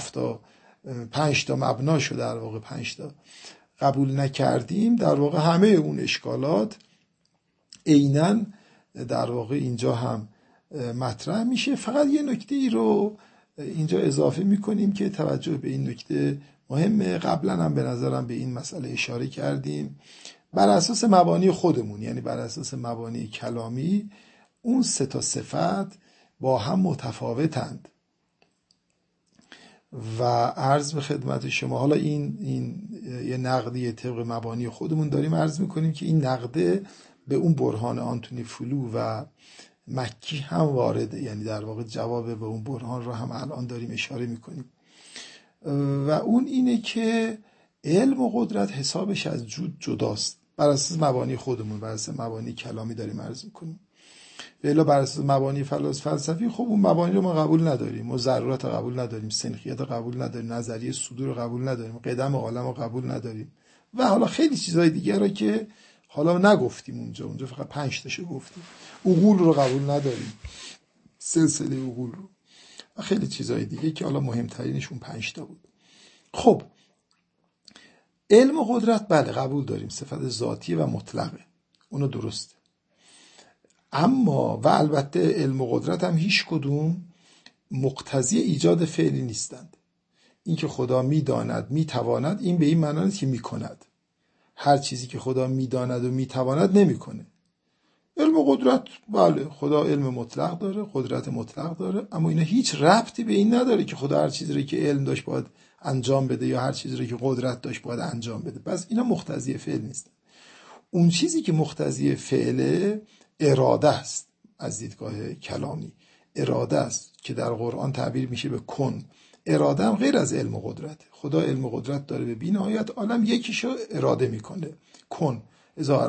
Speaker 1: 5 تا مبناشو در واقع 5 تا قبول نکردیم، در واقع همه اون اشکالات عیناً در واقع اینجا هم مطرح میشه. فقط یه نکته ای رو اینجا اضافه میکنیم که توجه به این نکته مهمه. قبلا هم به نظرم به این مسئله اشاره کردیم. بر اساس مبانی خودمون، یعنی بر اساس مبانی کلامی، اون 3 تا صفت با هم متفاوتند و عرض به خدمت شما حالا این یه نقدی طبق مبانی خودمون داریم عرض میکنیم که این نقده به اون برهان آنتونی فلو و مکی هم وارده، یعنی در واقع جواب به اون برهان رو هم الان داریم اشاره میکنیم و اون اینه که علم و قدرت حسابش از جود جداست. بر اساس مبانی خودمون، بر اساس مبانی کلامی داریم عرض میکنیم. الا بر اساس مبانی فلسفی خب اون مبانی رو ما قبول نداریم، ما ضرورت رو قبول نداریم، سنخیت رو قبول نداریم، نظریه صدور رو قبول نداریم، قدم عالم رو قبول نداریم و حالا خیلی چیزهای دیگه رو که حالا نگفتیم اونجا فقط 5 تاشو گفتیم. عقول رو قبول نداریم، سلسله عقول رو و خیلی چیزهای دیگه که حالا مهمترینشون 5 تا بود. خب علم و قدرت بله قبول داریم، صفت ذاتی و مطلقه، اونو درسته. اما و البته علم و قدرت هم هیچ کدوم مقتضی ایجاد فعلی نیستند. این که خدا میداند میتواند، این به این معنی نیست که میکند. هر چیزی که خدا میداند و میتواند نمیکنه. علم و قدرت بله خدا علم مطلق داره، قدرت مطلق داره، اما اینا هیچ ربطی به این نداره که خدا هر چیزی رو که علم داشت باید انجام بده یا هر چیزی رو که قدرت داشت باید انجام بده. پس اینا مقتضی فعل نیستن. اون چیزی که مقتضی فعله اراده است. از دیدگاه کلامی اراده است که در قرآن تعبیر میشه به کن. اراده هم غیر از علم و قدرت. خدا علم و قدرت داره به بی‌نهایت عالم، یکیشو اراده میکنه کن. اذا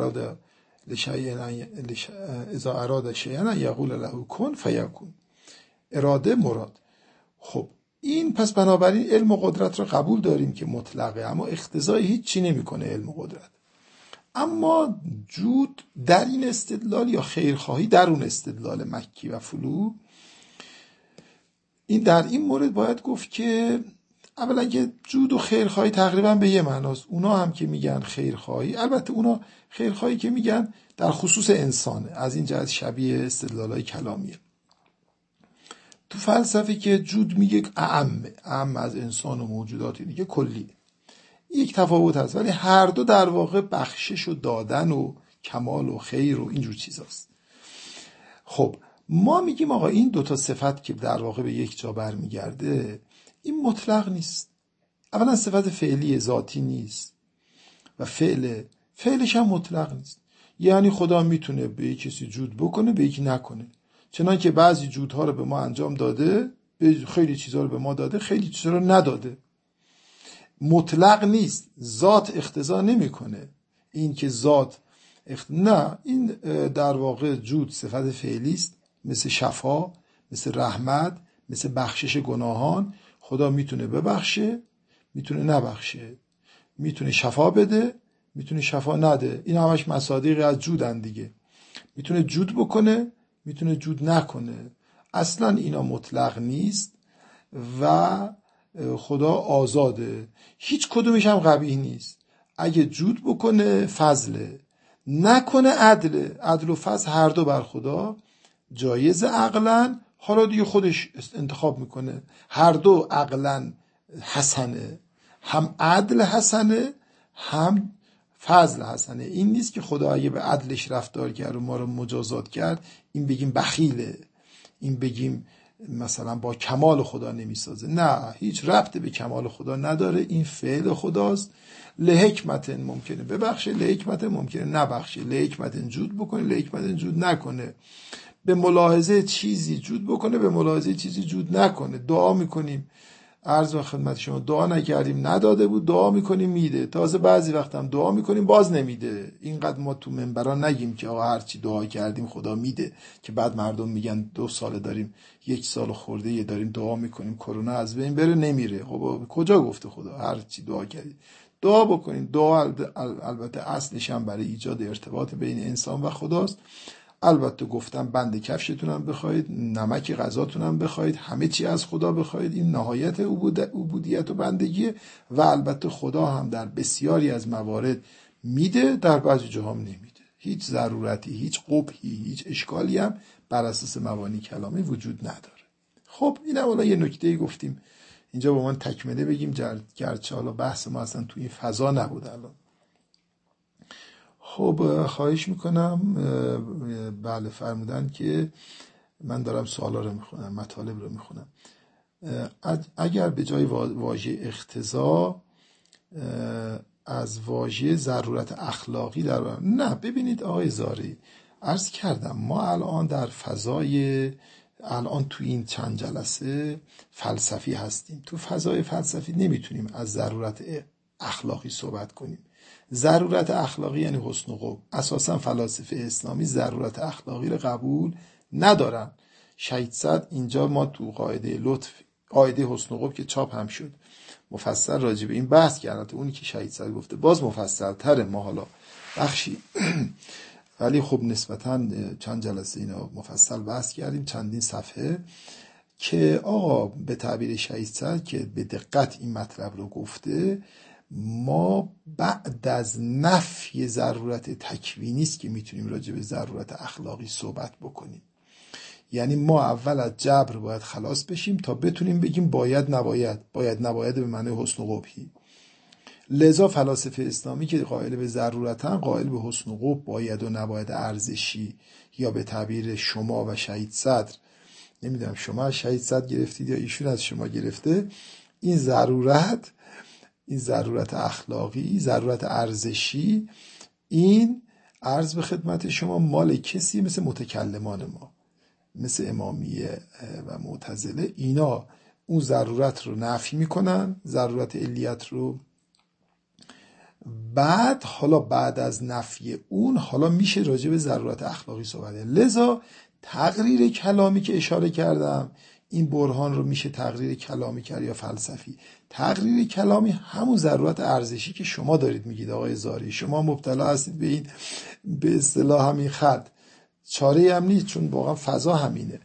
Speaker 1: اراد شیئا یقول له کن فیکون. اراده مراد. خب این پس بنابراین علم و قدرت رو قبول داریم که مطلقه، اما اقتضای هیچ چی نمیکنه علم و قدرت. اما جود در این استدلال یا خیرخواهی در اون استدلال مکی و فلو، این در این مورد باید گفت که اولا که جود و خیرخواهی تقریبا به یه معناست. اونا هم که میگن خیرخواهی، البته اونا خیرخواهی که میگن در خصوص انسانه، از این جهت شبیه استدلالای کلامیه. تو فلسفه که جود میگه اعم از انسان و موجوداتی دیگه کلی، یک تفاوت هست، ولی هر دو در واقع بخشش و دادن و کمال و خیر و اینجور چیزاست. خب ما میگیم آقا این 2 تا صفت که در واقع به یک جا برمیگرده این مطلق نیست. اولا صفت فعلی ذاتی نیست و فعلش هم مطلق نیست. یعنی خدا میتونه به یک کسی جود بکنه به یک نکنه، چنان که بعضی جودها رو به ما انجام داده، خیلی چیزها رو به ما داده، خیلی چیزها رو نداده. مطلق نیست، ذات اقتضا نمیکنه. این که ذات نه، این در واقع جود صفت فعلی است، مثل شفا، مثل رحمت، مثل بخشش گناهان. خدا میتونه ببخشه، میتونه نبخشه، میتونه شفا بده، میتونه شفا نده. این همش مصادیق از جودن دیگه. میتونه جود بکنه، میتونه جود نکنه. اصلا اینا مطلق نیست و خدا آزاده. هیچ کدومش هم قبیح نیست. اگه جود بکنه فضله، نکنه عدله. عدل و فضل هر دو بر خدا جایز عقلن. حالا دیگه خودش انتخاب میکنه. هر دو عقلن حسنه، هم عدل حسنه هم فضل حسنه. این نیست که خدا اگه به عدلش رفتار کرد و ما رو مجازات کرد این بگیم بخیله، این بگیم مثلا با کمال خدا نمیسازه. نه، هیچ ربطی به کمال خدا نداره. این فعل خداست. لحکمت ممکنه ببخشه، لحکمت ممکنه نبخشه، لحکمت جود بکنه، لحکمت جود نکنه، به ملاحظه چیزی جود بکنه، به ملاحظه چیزی جود نکنه. دعا میکنیم عرض به خدمت شما دعا نکردیم نداده بود، دعا میکنیم میده. تازه بعضی وقت هم دعا میکنیم باز نمیده. اینقدر ما تو منبرا نگیم که آقا هرچی دعا کردیم خدا میده، که بعد مردم میگن 2 سال داریم، 1 سال خورده یه داریم دعا میکنیم کرونا از بین بره نمیره. خب کجا گفته خدا هرچی دعا کردیم؟ دعا بکنیم. دعا البته اصلش هم برای ایجاد ارتباط بین انسان و خداست. البته گفتم بند کفشتونم بخواید، نمک غذاتونم بخواید، همه چی از خدا بخواید، این نهایت عبودیت و بندگیه. و البته خدا هم در بسیاری از موارد میده، در بعضی جاها هم نمیده. هیچ ضرورتی، هیچ قبحی، هیچ اشکالی هم بر اساس مبانی کلامی وجود نداره. خب اینم حالا یه نکته گفتیم اینجا با من تکمله بگیم، گرچه حالا بحث ما اصلا تو این فضا نبود الان. خب خواهش میکنم. بله فرمودن که من دارم سوالا رو میخونم، مطالب رو میخونم. اگر به جای واژه اقتضا از واژه ضرورت اخلاقی نه، ببینید آقای زاری، عرض کردم ما الان در فضای، الان تو این چند جلسه فلسفی هستیم. تو فضای فلسفی نمیتونیم از ضرورت اخلاقی صحبت کنیم. ضرورت اخلاقی یعنی حسن و قبح. اساسا فلاسفه اسلامی ضرورت اخلاقی رو قبول ندارن. شهید صدر اینجا ما تو قاعده لطف، قاعده حسن و قبح که چاپ هم شد، مفصل راجع به این بحث کرده. اونی که شهید صدر گفته باز مفصل تره، ما حالا بخشی ولی خب نسبتاً چند جلسه اینا مفصل بحث کردیم، چندین صفحه، که آقا به تعبیر شهید صدر که به دقت این مطلب رو گفته، ما بعد از نفی ضرورت تکوینی است که میتونیم راجع به ضرورت اخلاقی صحبت بکنیم. یعنی ما اول از جبر باید خلاص بشیم تا بتونیم بگیم باید نباید به معنی حسن و قبحی. لذا فلاسفه اسلامی که قائل به ضرورتن، قائل به حسن و قبح، باید و نباید ارزشی، یا به تعبیر شما و شهید صدر، نمیدونم شما از شهید صدر گرفتید یا ایشون از شما گرفته، این ضرورت اخلاقی، ضرورت ارزشی، این عرض به خدمت شما مال کسی مثل متکلمان ما، مثل امامیه و معتزله. اینا اون ضرورت رو نفی میکنن، ضرورت علیت رو. بعد از نفی اون حالا میشه راجع به ضرورت اخلاقی صحبت. لذا تقریر کلامی که اشاره کردم، این برهان رو میشه تقریر کلامی کرد یا فلسفی. تقریر کلامی همون ضرورت ارزشی که شما دارید میگید آقای زاری، شما مبتلا هستید به این، به اصطلاح همین خط، چاره هم نیست چون واقعا فضا همینه.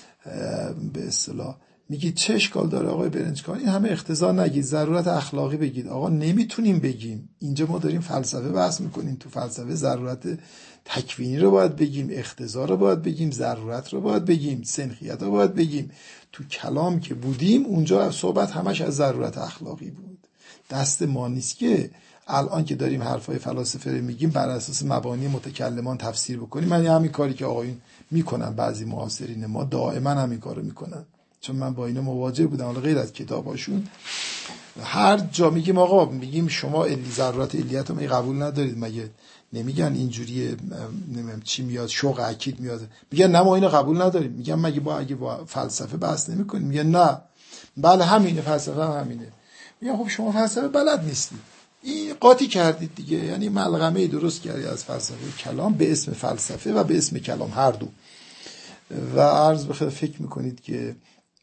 Speaker 1: به اصطلاح میگید چه اشکال داره آقای برنجکار، این همه اقتضا نگید، ضرورت اخلاقی بگید. آقا نمیتونیم بگیم، اینجا ما داریم فلسفه بحث میکنیم. تو فلسفه ضرورت تکوینی رو باید بگیم، اقتضا رو باید بگیم، ضرورت رو باید بگیم، سنخیت رو باید بگیم. تو کلام که بودیم اونجا صحبت همش از ضرورت اخلاقی بود. دست ما نیست که الان که داریم حرفای فلاسفه رو میگیم بر اساس مبانی متکلمان تفسیر بکنیم. من همین کاری که آقایون میکنن، بعضی معاصرین ما دائما همین کارو میکنن، چون من با اینا مواجه بودم. حالا غیر از کتاباشون هر جا میگیم آقا، میگیم شما ضرورت علیت رو قبول ندارید، مگه نمیگن اینجوریه، نمیدونم چی میاد، شوق اکید میاد، میگن نه ما اینو قبول نداریم. میگن مگه اگه با فلسفه بحث نمیکنیم؟ میگن نه بله همینه، فلسفه هم همینه. میگن خب شما فلسفه بلد نیستید، این قاطی کردید دیگه، یعنی ملغمه درست کردید از فلسفه کلام به اسم فلسفه و به اسم کلام هر دو، و عرض بخیر فکر میکنید که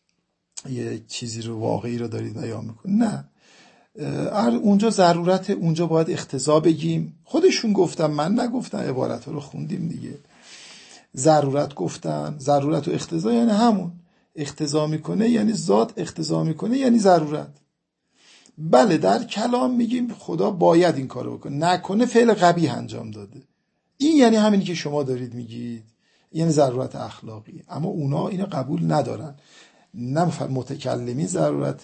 Speaker 1: یه چیزی رو واقعی رو دارید بیان میکنید. نه، اونجا ضرورت، اونجا باید اقتضا بگیم. خودشون گفتن، من نگفتم، عبارت ها رو خوندیم دیگه. ضرورت گفتن، ضرورت و اقتضا یعنی همون، اقتضا میکنه یعنی ذات، اقتضا میکنه یعنی ضرورت. بله در کلام میگیم خدا باید این کارو بکنه، نکنه فعل قبیح انجام داده. این یعنی همینی که شما دارید میگید، یعنی ضرورت اخلاقی. اما اونا اینو قبول ندارن. نه متکلمی ضرورت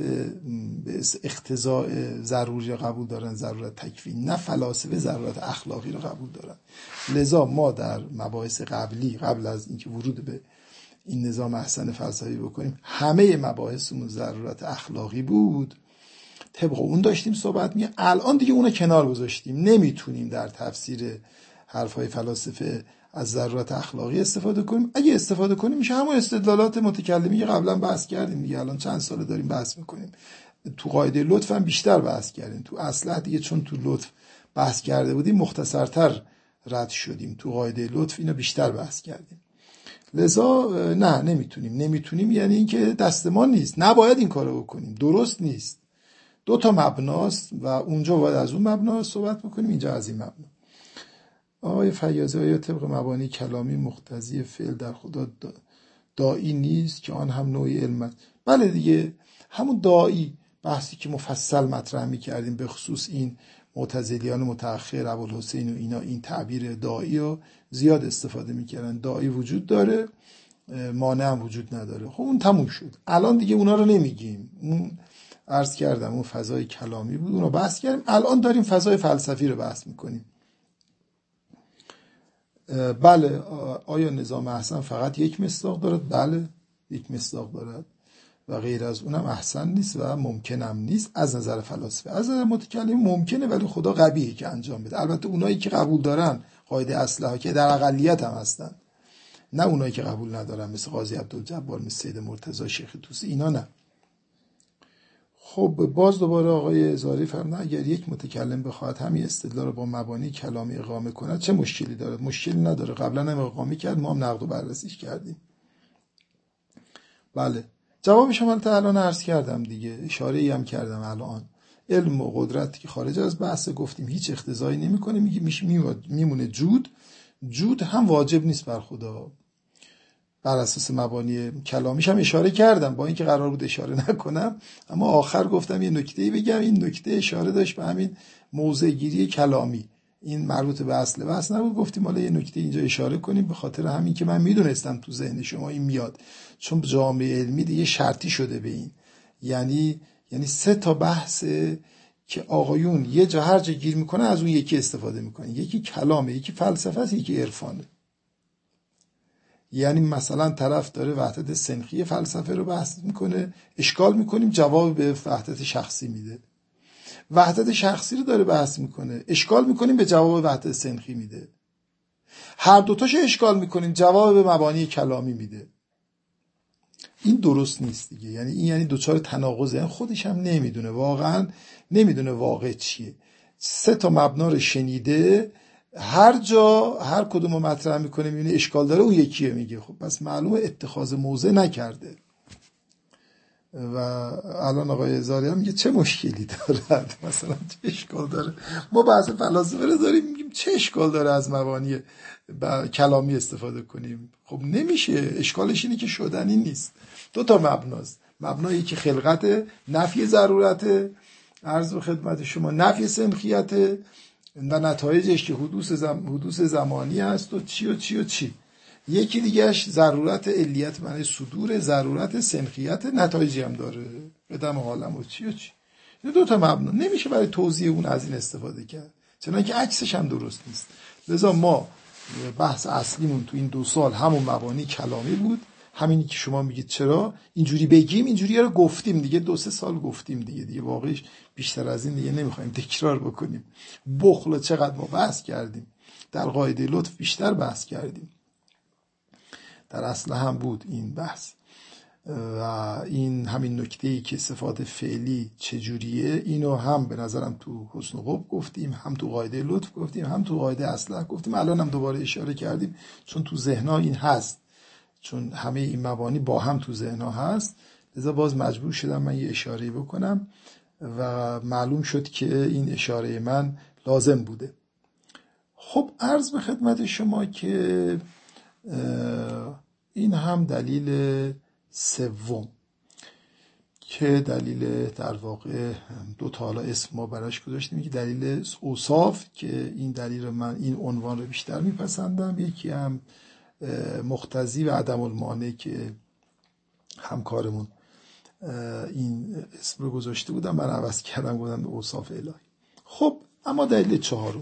Speaker 1: اقتضاء ضروری رو قبول دارن، ضرورت تکوین، نه فلاسفه ضرورت اخلاقی رو قبول دارن. لذا ما در مباحث قبلی، قبل از اینکه ورود به این نظام احسن فلسفی بکنیم، همه مباحثمون ضرورت اخلاقی بود، طبق اون داشتیم صحبت می‌کردیم. الان دیگه اونو کنار گذاشتیم، نمیتونیم در تفسیر حرفای فلاسفه از ضرورت اخلاقی استفاده کنیم. اگه استفاده کنیم میشه همون استدلالات متکلمی که قبلا بحث کردیم دیگه. الان چند ساله داریم بحث میکنیم. تو قاعده لطف هم بیشتر بحث کردیم. تو اصلح دیگه چون تو لطف بحث کرده بودیم مختصرتر رد شدیم. تو قاعده لطف اینو بیشتر بحث کردیم. لذا نه نمیتونیم یعنی اینکه دست ما نیست، نباید این کارو بکنیم، درست نیست. دو تا مبناست و اونجا باید از اون مبنا صحبت بکنیم، اینجا از این مبنا. آقای فیاضی آیا طبق مبانی کلامی مقتضی فعل در خدا داعی نیست که آن هم نوعی علم است؟ بله دیگه، همون داعی، بحثی که مفصل مطرح می‌کردیم به خصوص این معتزلیان متأخر ابوالحسین و اینا این تعبیر داعی رو زیاد استفاده می‌کردن. داعی وجود داره، مانع هم وجود نداره. خب اون تموم شد. الان دیگه اونا رو نمیگیم. اون عرض کردم اون فضای کلامی بود، اونو بحث کردیم. الان داریم فضای فلسفی رو بحث می‌کنیم. بله، آیا نظام احسن فقط یک مصداق دارد؟ بله، یک مصداق دارد و غیر از اونم احسن نیست و ممکنم نیست از نظر فلاسفه. از نظر متکلم ممکنه ولی خدا قبیحه که انجام بده. البته اونایی که قبول دارن قاعده اصلها که در اقلیت هم هستن، نه اونایی که قبول ندارن مثل قاضی عبدالجبار، مثل سید مرتضی شیخ طوسی، اینا نه. خب باز دوباره آقای زاری فرمودن اگر یک متکلم بخواهد همین استدلال رو با مبانی کلامی اقامه کند چه مشکلی دارد؟ مشکلی نداره. قبلا هم اقامه کرد، ما هم نقد و بررسیش کردیم. بله، جوابش هم الان عرض کردم دیگه، اشاره ای هم کردم. الان علم و قدرت که خارج از بحث گفتیم هیچ اقتضایی نمیکنه، میمونه جود هم واجب نیست بر خدا بر اساس مبانی کلامیش هم اشاره کردم، با اینکه قرار بود اشاره نکنم، اما آخر گفتم یه نکته‌ای بگم. این نکته اشاره داشت به همین موضع گیری کلامی، این مربوط به اصل بحث نبود. گفتیم حالا یه نکته اینجا اشاره کنیم به خاطر همین که من میدونستم تو ذهن شما این میاد، چون جامعه علمی دیگه شرطی شده به این. یعنی 3 تا بحث که آقایون یه جا هر جا گیر میکنه از اون یکی استفاده میکنه. یکی کلامه، یکی فلسفه است، یکی عرفانه. یعنی مثلا طرف داره وحدت سنخی فلسفه رو بحث میکنه، اشکال میکنیم، جواب به وحدت شخصی میده. وحدت شخصی رو داره بحث میکنه، اشکال میکنیم، به جواب وحدت سنخی میده. هر دوتاشو اشکال میکنیم، جواب به مبانی کلامی میده. این درست نیست دیگه. یعنی دوچار تناقضه. یعنی خودش هم نمیدونه، واقعا نمیدونه واقع چیه. 3 تا مبنا رو شنیده، هر جا هر کدومو مطرح میکنه میبینه اشکال داره، اون یکیه میگه. خب پس معلومه اتخاذ موضع نکرده. و الان آقای زاری هم میگه چه مشکلی دارد، مثلا چه اشکال داره؟ ما بحث فلاسفه رو داریم میگیم چه اشکال داره از مبانی کلامی استفاده کنیم؟ خب نمیشه. اشکالش اینه که شدنی نیست. 2 تا مبناست. مبنایی که خلقت، نفی ضرورت، عرض به خدمت شما نفی سنخیت و نتایجش که حدوث زمانی هست و چی. یکی دیگهش ضرورت علیت معنی صدور، ضرورت سنخیت، نتایجی هم داره، قدم عالم و چی. این 2 تا مبنا نمیشه برای توضیح اون از این استفاده کرد، چنانکه عکسش هم درست نیست. لذا ما بحث اصلیمون تو این 2 سال همون مبانی کلامی بود. همینی که شما میگید چرا اینجوری بگیم، اینجوری رو گفتیم دیگه، 2-3 سال گفتیم دیگه واقعیش بیشتر از این دیگه نمیخوایم تکرار بکنیم. بخل چقدر ما بحث کردیم، در قاعده لطف بیشتر بحث کردیم، در اصل هم بود این بحث. و این همین نکته‌ای که صفات فعلی چجوریه، اینو هم به نظرم تو حسن قبح گفتیم، هم تو قاعده لطف گفتیم، هم تو قاعده اصلاح گفتیم. الان هم دوباره اشاره کردیم چون تو ذهن‌ها این هست، چون همه این مبانی با هم تو ذهن‌ها هست. لذا باز مجبور شدم من یه اشاره بکنم و معلوم شد که این اشاره من لازم بوده. خب عرض به خدمت شما که این هم دلیل سوم که دلیل در واقع 2 تا حالا اسم ما براش گذاشتیم. یکی دلیل اوصاف که این دلیل من این عنوان رو بیشتر میپسندم، یکی هم مقتضی و عدم المانع که همکارمون این اسم رو گذاشته بودم، من عوض کردم گفتم اوصاف الهی. خب اما دلیل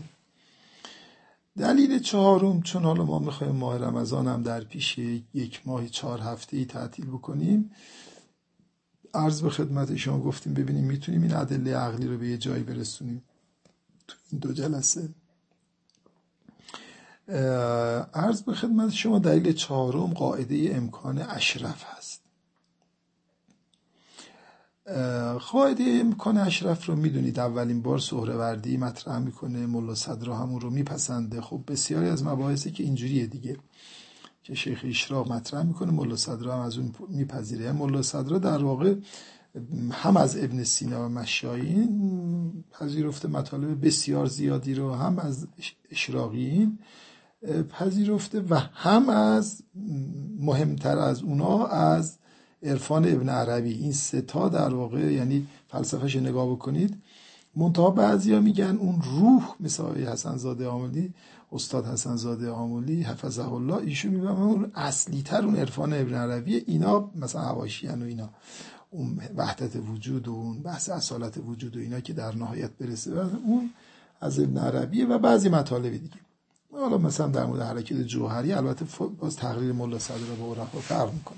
Speaker 1: چهارم چون حالا ما میخوایم ماه رمضان هم در پیش 1 ماه 4 هفته‌ای تعطیل بکنیم، عرض به خدمت شما گفتیم ببینیم میتونیم این ادله عقلی رو به یه جایی برسونیم تو این 2 جلسه. عرض به خدمت شما دلیل چهارم قاعده امکان اشرف هست. قاعده امکان اشرف رو میدونید اولین بار سهروردی مطرح میکنه، ملا صدرا همون رو میپسنده. خب بسیاری از مباحثی که اینجوریه دیگه که شیخ اشراق مطرح میکنه ملا صدرا هم از اون میپذیره. ملا صدرا در واقع هم از ابن سینا و مشایین پذیرفته مطالب بسیار زیادی رو، هم از اشراقیین پذیرفته و هم از مهمتر از اونا از عرفان ابن عربی. این سه تا در واقع یعنی فلسفهش نگاه بکنید. منتها بعضیا میگن اون روح، مثل آقای حسن زاده آملی، استاد حسن زاده آملی حفظه الله، ایشون میگن اون اصلی تر اون عرفان ابن عربی. اینا مثلا حواشیان و اینا اون وحدت وجود و اون بحث اصالت وجود و اینا که در نهایت برسه اون از ابن عربی و بعضی مطالب دیگه. حالا مثلا در مورد حرکت جوهری البته باز تقریر ملا صدرا با عرفا فرق میکنه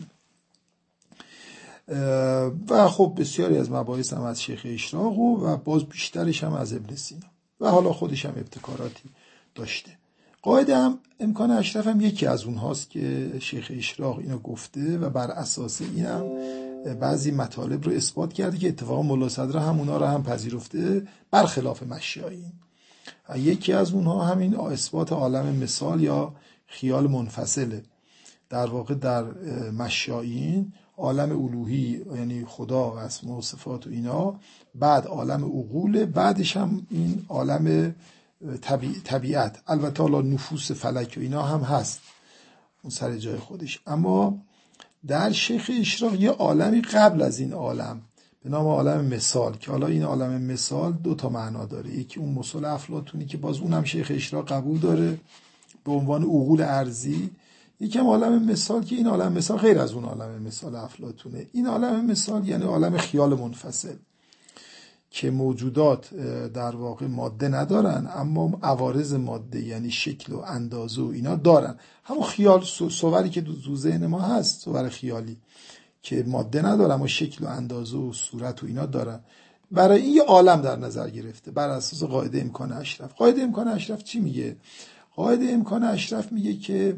Speaker 1: و خب بسیاری از مباحث هم از شیخ اشراق و باز بیشترش هم از ابن سینا و حالا خودش هم ابتکاراتی داشته. قاعده هم امکان اشرف هم یکی از اونهاست که شیخ اشراق اینو گفته و بر اساس این هم بعضی مطالب رو اثبات کرده که اتفاقا ملا صدرا هم اونا رو هم پذیرفته برخلاف مشایین. یکی از اونها همین اثبات عالم مثال یا خیال منفصله. در واقع در مشایین عالم الوهی یعنی خدا و اسما و صفات و اینا، بعد عالم عقول، بعدش هم این عالم طبیعت. البته حالا نفوس فلک و اینا هم هست اون سر جای خودش. اما در شیخ اشراق یه عالمی قبل از این عالم به نام عالم مثال که حالا این عالم مثال دو تا معنا داره. یکی اون مثال افلاطونی که باز اونم شیخ اشراق قبول داره به عنوان عقول ارضی. یکم عالم مثال که این عالم مثال غیر از اون عالم مثال افلاطونه. این عالم مثال یعنی عالم خیال منفصل که موجودات در واقع ماده ندارن اما عوارض ماده یعنی شکل و اندازه و اینا دارن. همون خیال صوری که تو ذهن ما هست، صور خیالی که ماده نداره اما شکل و اندازه و صورت و اینا دارن. برای این یه عالم در نظر گرفته بر اساس قاعده امکان اشرف. قاعده امکان اشرف چی میگه؟ قاعده امکان اشرف میگه که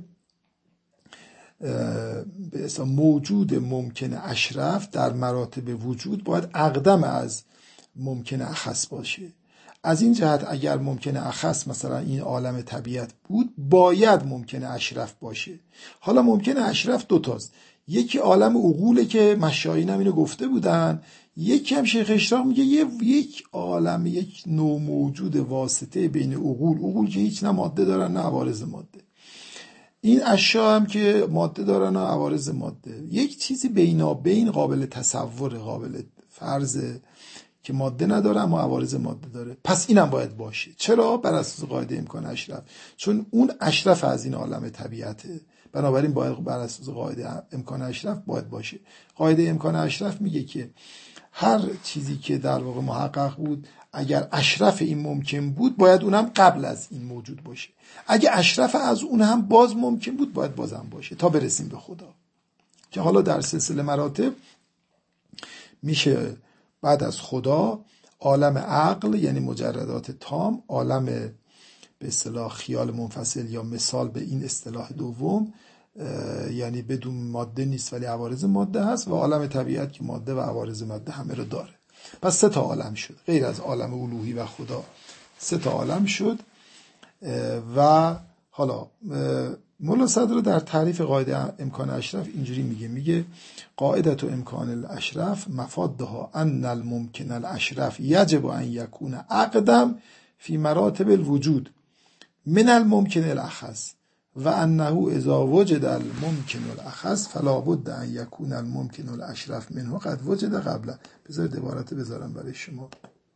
Speaker 1: به اصلا موجود ممکن اشرف در مراتب وجود باید اقدم از ممکن اخص باشه. از این جهت اگر ممکن اخص مثلا این عالم طبیعت بود باید ممکن اشرف باشه. حالا ممکن اشرف دوتاست، یکی عالم عقوله که مشایین هم اینو گفته بودن، یکی هم شیخ اشراق میگه یک عالم، یک نوع موجود واسطه بین عقول که هیچ نه ماده دارن نه عوارض ماده، این اشیا هم که ماده دارن و عوارض ماده، یک چیزی بینابین قابل تصور، قابل فرض که ماده نداره اما عوارض ماده داره. پس اینم باید باشه. چرا؟ بر اساس قاعده امکان اشرف، چون اون اشرف از این عالم طبیعته، بنابراین باید بر اساس قاعده امکان اشرف باید باشه. قاعده امکان اشرف میگه که هر چیزی که در واقع محقق بود اگر اشرف این ممکن بود باید اونم قبل از این موجود باشه، اگه اشرف از اون هم باز ممکن بود باید بازم باشه تا برسیم به خدا، که حالا در سلسله مراتب میشه بعد از خدا عالم عقل یعنی مجردات تام، عالم به اصطلاح خیال منفصل یا مثال به این اصطلاح دوم یعنی بدون ماده نیست ولی عوارض ماده هست، و عالم طبیعت که ماده و عوارض ماده همه رو داره. پس 3 تا عالم شد غیر از عالم الوهی و خدا، 3 تا عالم شد. و حالا مولا صدرا در تعریف قاعده امکان اشرف اینجوری میگه قاعدت و امکان الاشرف مفادها ان الممکن الاشرف یجب ان یکون اقدم فی مراتب الوجود من الممکن الاخص و انه اذا وجد الممکن الاخص فلا بد ان یکون الممکن الاشرف منه قد وجد قبله. بذارید عبارت بذارم برای شما.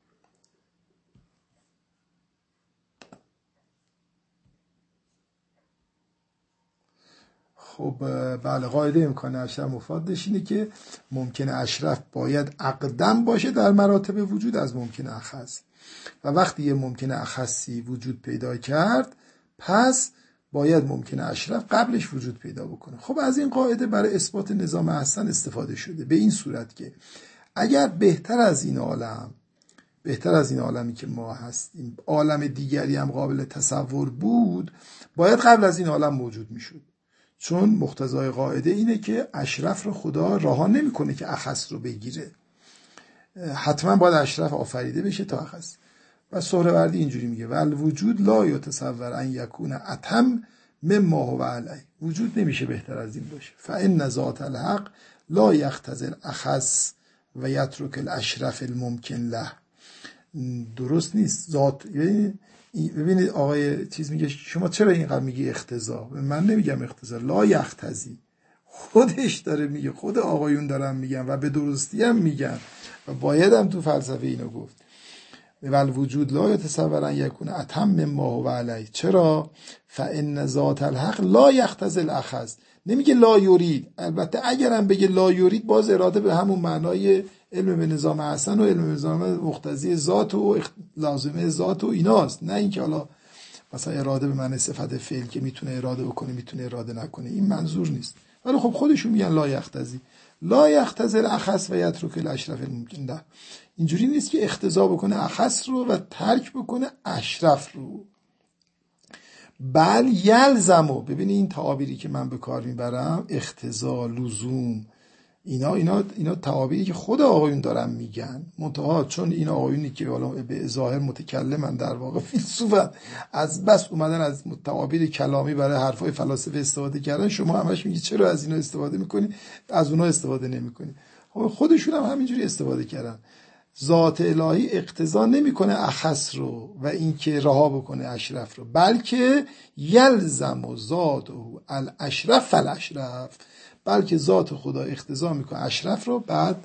Speaker 1: خب بله، قاعده امکان اشرف مفادش اینه که ممکن اشرف باید اقدم باشه در مراتب وجود از ممکن اخص، و وقتی یه ممکن اخصی وجود پیدا کرد پس باید ممکن اشرف قبلش وجود پیدا بکنه. خب از این قاعده برای اثبات نظام احسن استفاده شده به این صورت که اگر بهتر از این عالم بهتر از این عالمی که ما هستیم عالم دیگری هم قابل تصور بود، باید قبل از این عالم موجود میشد. چون مقتضای قاعده اینه که اشرف رو خدا رها نمیکنه که اخص رو بگیره، حتما باید اشرف آفریده بشه تا اخص. و سهروردی اینجوری میگه والوجود لا یتصور ان یکون اتم مما هو علیه، وجود نمیشه بهتر از این باشه. فان ذات الحق لا یقتضی الاخص و یترک الاشرف الممکن له. درست نیست. ذات ببینید آقای چیز میگه شما چرا اینقدر میگی اقتضا؟ من نمیگم اقتضا، لا یقتضی خودش داره میگه، خود آقایون دارن میگن و به درستی هم میگن و باید هم تو فلسفه اینو گفت. والوجود لا یتصور ان یکون اتم مما هو علیه. چرا؟ فان ذات الحق لا یقتضی الاخذ. نمیگه لا یرید، البته اگرم بگه لا یرید باز اراده به همون معنای علم به نظام حسن و علم به نظام مقتضی ذات و لازمه ذات و ایناست، نه اینکه حالا مثلا اراده به معنی صفت فعل که میتونه اراده بکنه میتونه اراده نکنه، این منظور نیست. ولی خب خودشون میگن لا یقتضی، لا یقتضی الاخص و یترک الاشرف الممکن له. اینجوری نیست که اقتضا بکنه اخص رو و ترک بکنه اشرف رو. بل یلزمو، ببینید این تعابیری که من به کار میبرم، اقتضا، لزوم، اینا تعابیری که خود آقایون دارن میگن، منتها چون این آقایونی که حالا به ظاهر متکلمن در واقع فیلسوفن، از بس اومدن از تعابیر کلامی برای حرفای فلاسفه استفاده کردن، شما همش میگی چرا از اینا استفاده میکنی از اونا استفاده نمیکنی. خودشون هم همینجوری استفاده کردن. ذات الهی اقتضا نمیکنه اخص رو و اینکه رها بکنه اشرف رو، بلکه یلزم ذاته الاشرف فالاشرف، بلکه ذات خدا اقتضا میکنه اشرف رو، بعد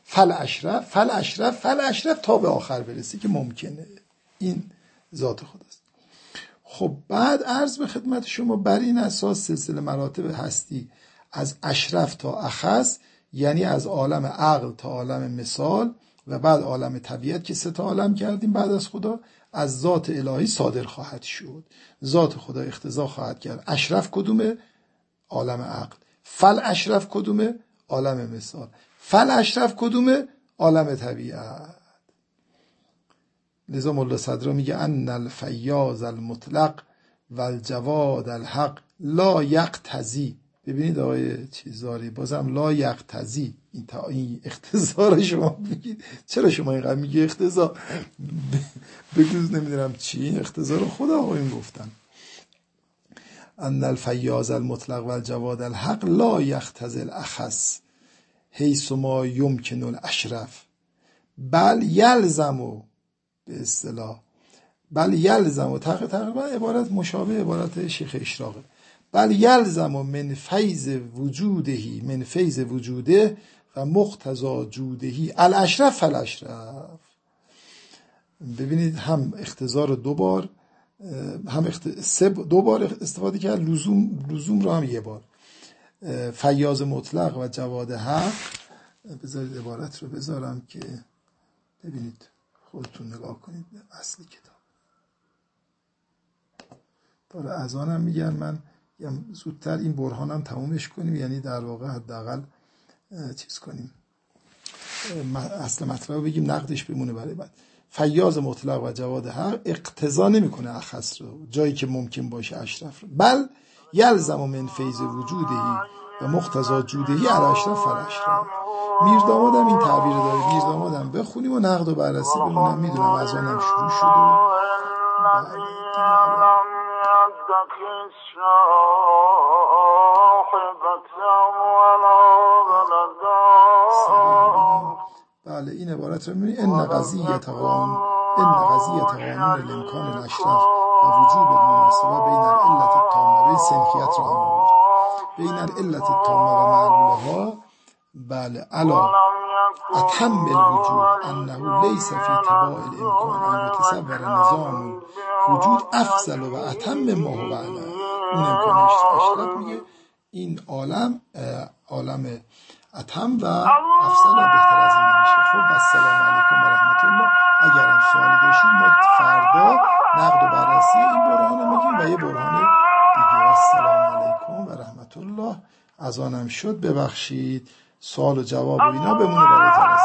Speaker 1: فالاشرف تا به آخر برسی که ممکنه. این ذات خداست. خب بعد عرض به خدمت شما بر این اساس سلسله مراتب هستی از اشرف تا اخص، یعنی از عالم عقل تا عالم مثال و بعد عالم طبیعت که 3 عالم کردیم بعد از خدا، از ذات الهی صادر خواهد شد. ذات خدا اقتضا خواهد کرد اشرف کدومه؟ عالم عقل. اشرف کدومه؟ عالم مثال. اشرف کدومه؟ عالم طبیعت. لذا ملا صدرا میگه ان الفیاض المطلق و الجواد الحق لا یقتضی. ببینید آقای چیزاری بازم لا یقتضی، این اقتضا رو شما بگید. چرا شما اینقدر میگی اقتضا؟ بگوز نمیدونم چی، این اقتضا رو خدا آقایون گفتن. ان الفیاض المطلق و الجواد الحق لا یقتضی الاخص حیث ما یمکن الاشرف بل یلزم، به اصطلاح بل یلزم، تقریبا عبارت مشابه عبارت شیخ اشراقه، بل یلزم من فیض وجوده و مقتضا جوده الاشرف فالاشرف. ببینید هم اقتضا رو 2 بار، هم 2 بار استفاده کرد، لزوم رو هم 1 بار. فیاض مطلق و جواد حق. بذارید عبارت رو بذارم که ببینید خودتون نگاه کنید به اصل کتاب. داره اذانم میگن، من زودتر این برهانم تمومش کنیم، یعنی در واقع حداقل چیز کنیم، اصل مطلب بگیم نقدش بمونه برای بعد. فیاض مطلق و جواد حق اقتضا نمیکنه اخص رو جایی که ممکن باشه اشرف رو، بل یلزم من فیض وجوده و مقتضا جوده الاشرف فالاشرف. میردامادم این تعبیر داره، میردامادم بخونیم و نقد و بررسی بمونم. میدونم اذانم شروع شد و بله این عبارت رو می‌بینید. ان قضیه قانون الامکان الاشرف و وجوب المناسبه بین العلت التامه، بین سنخیت را هم آورد، بین العلت التامه و معلولها، بله علا اتم الوجود انه لیس فی طباع الامکان ان یتصور نظام وجود افضل و اتم ما هو علیه. اون امکان اشرف میگه این عالم اتم و افضل و بهتر از این نمیشه. خب السلام علیکم و رحمت الله. اگر هم سوالی داشتید ما فردا نقد و بررسی این برهان رو میگیم و یه برهان دیگه. السلام علیکم و رحمت الله. اذانم شد، ببخشید، سوال و جواب و اینا بمونه برای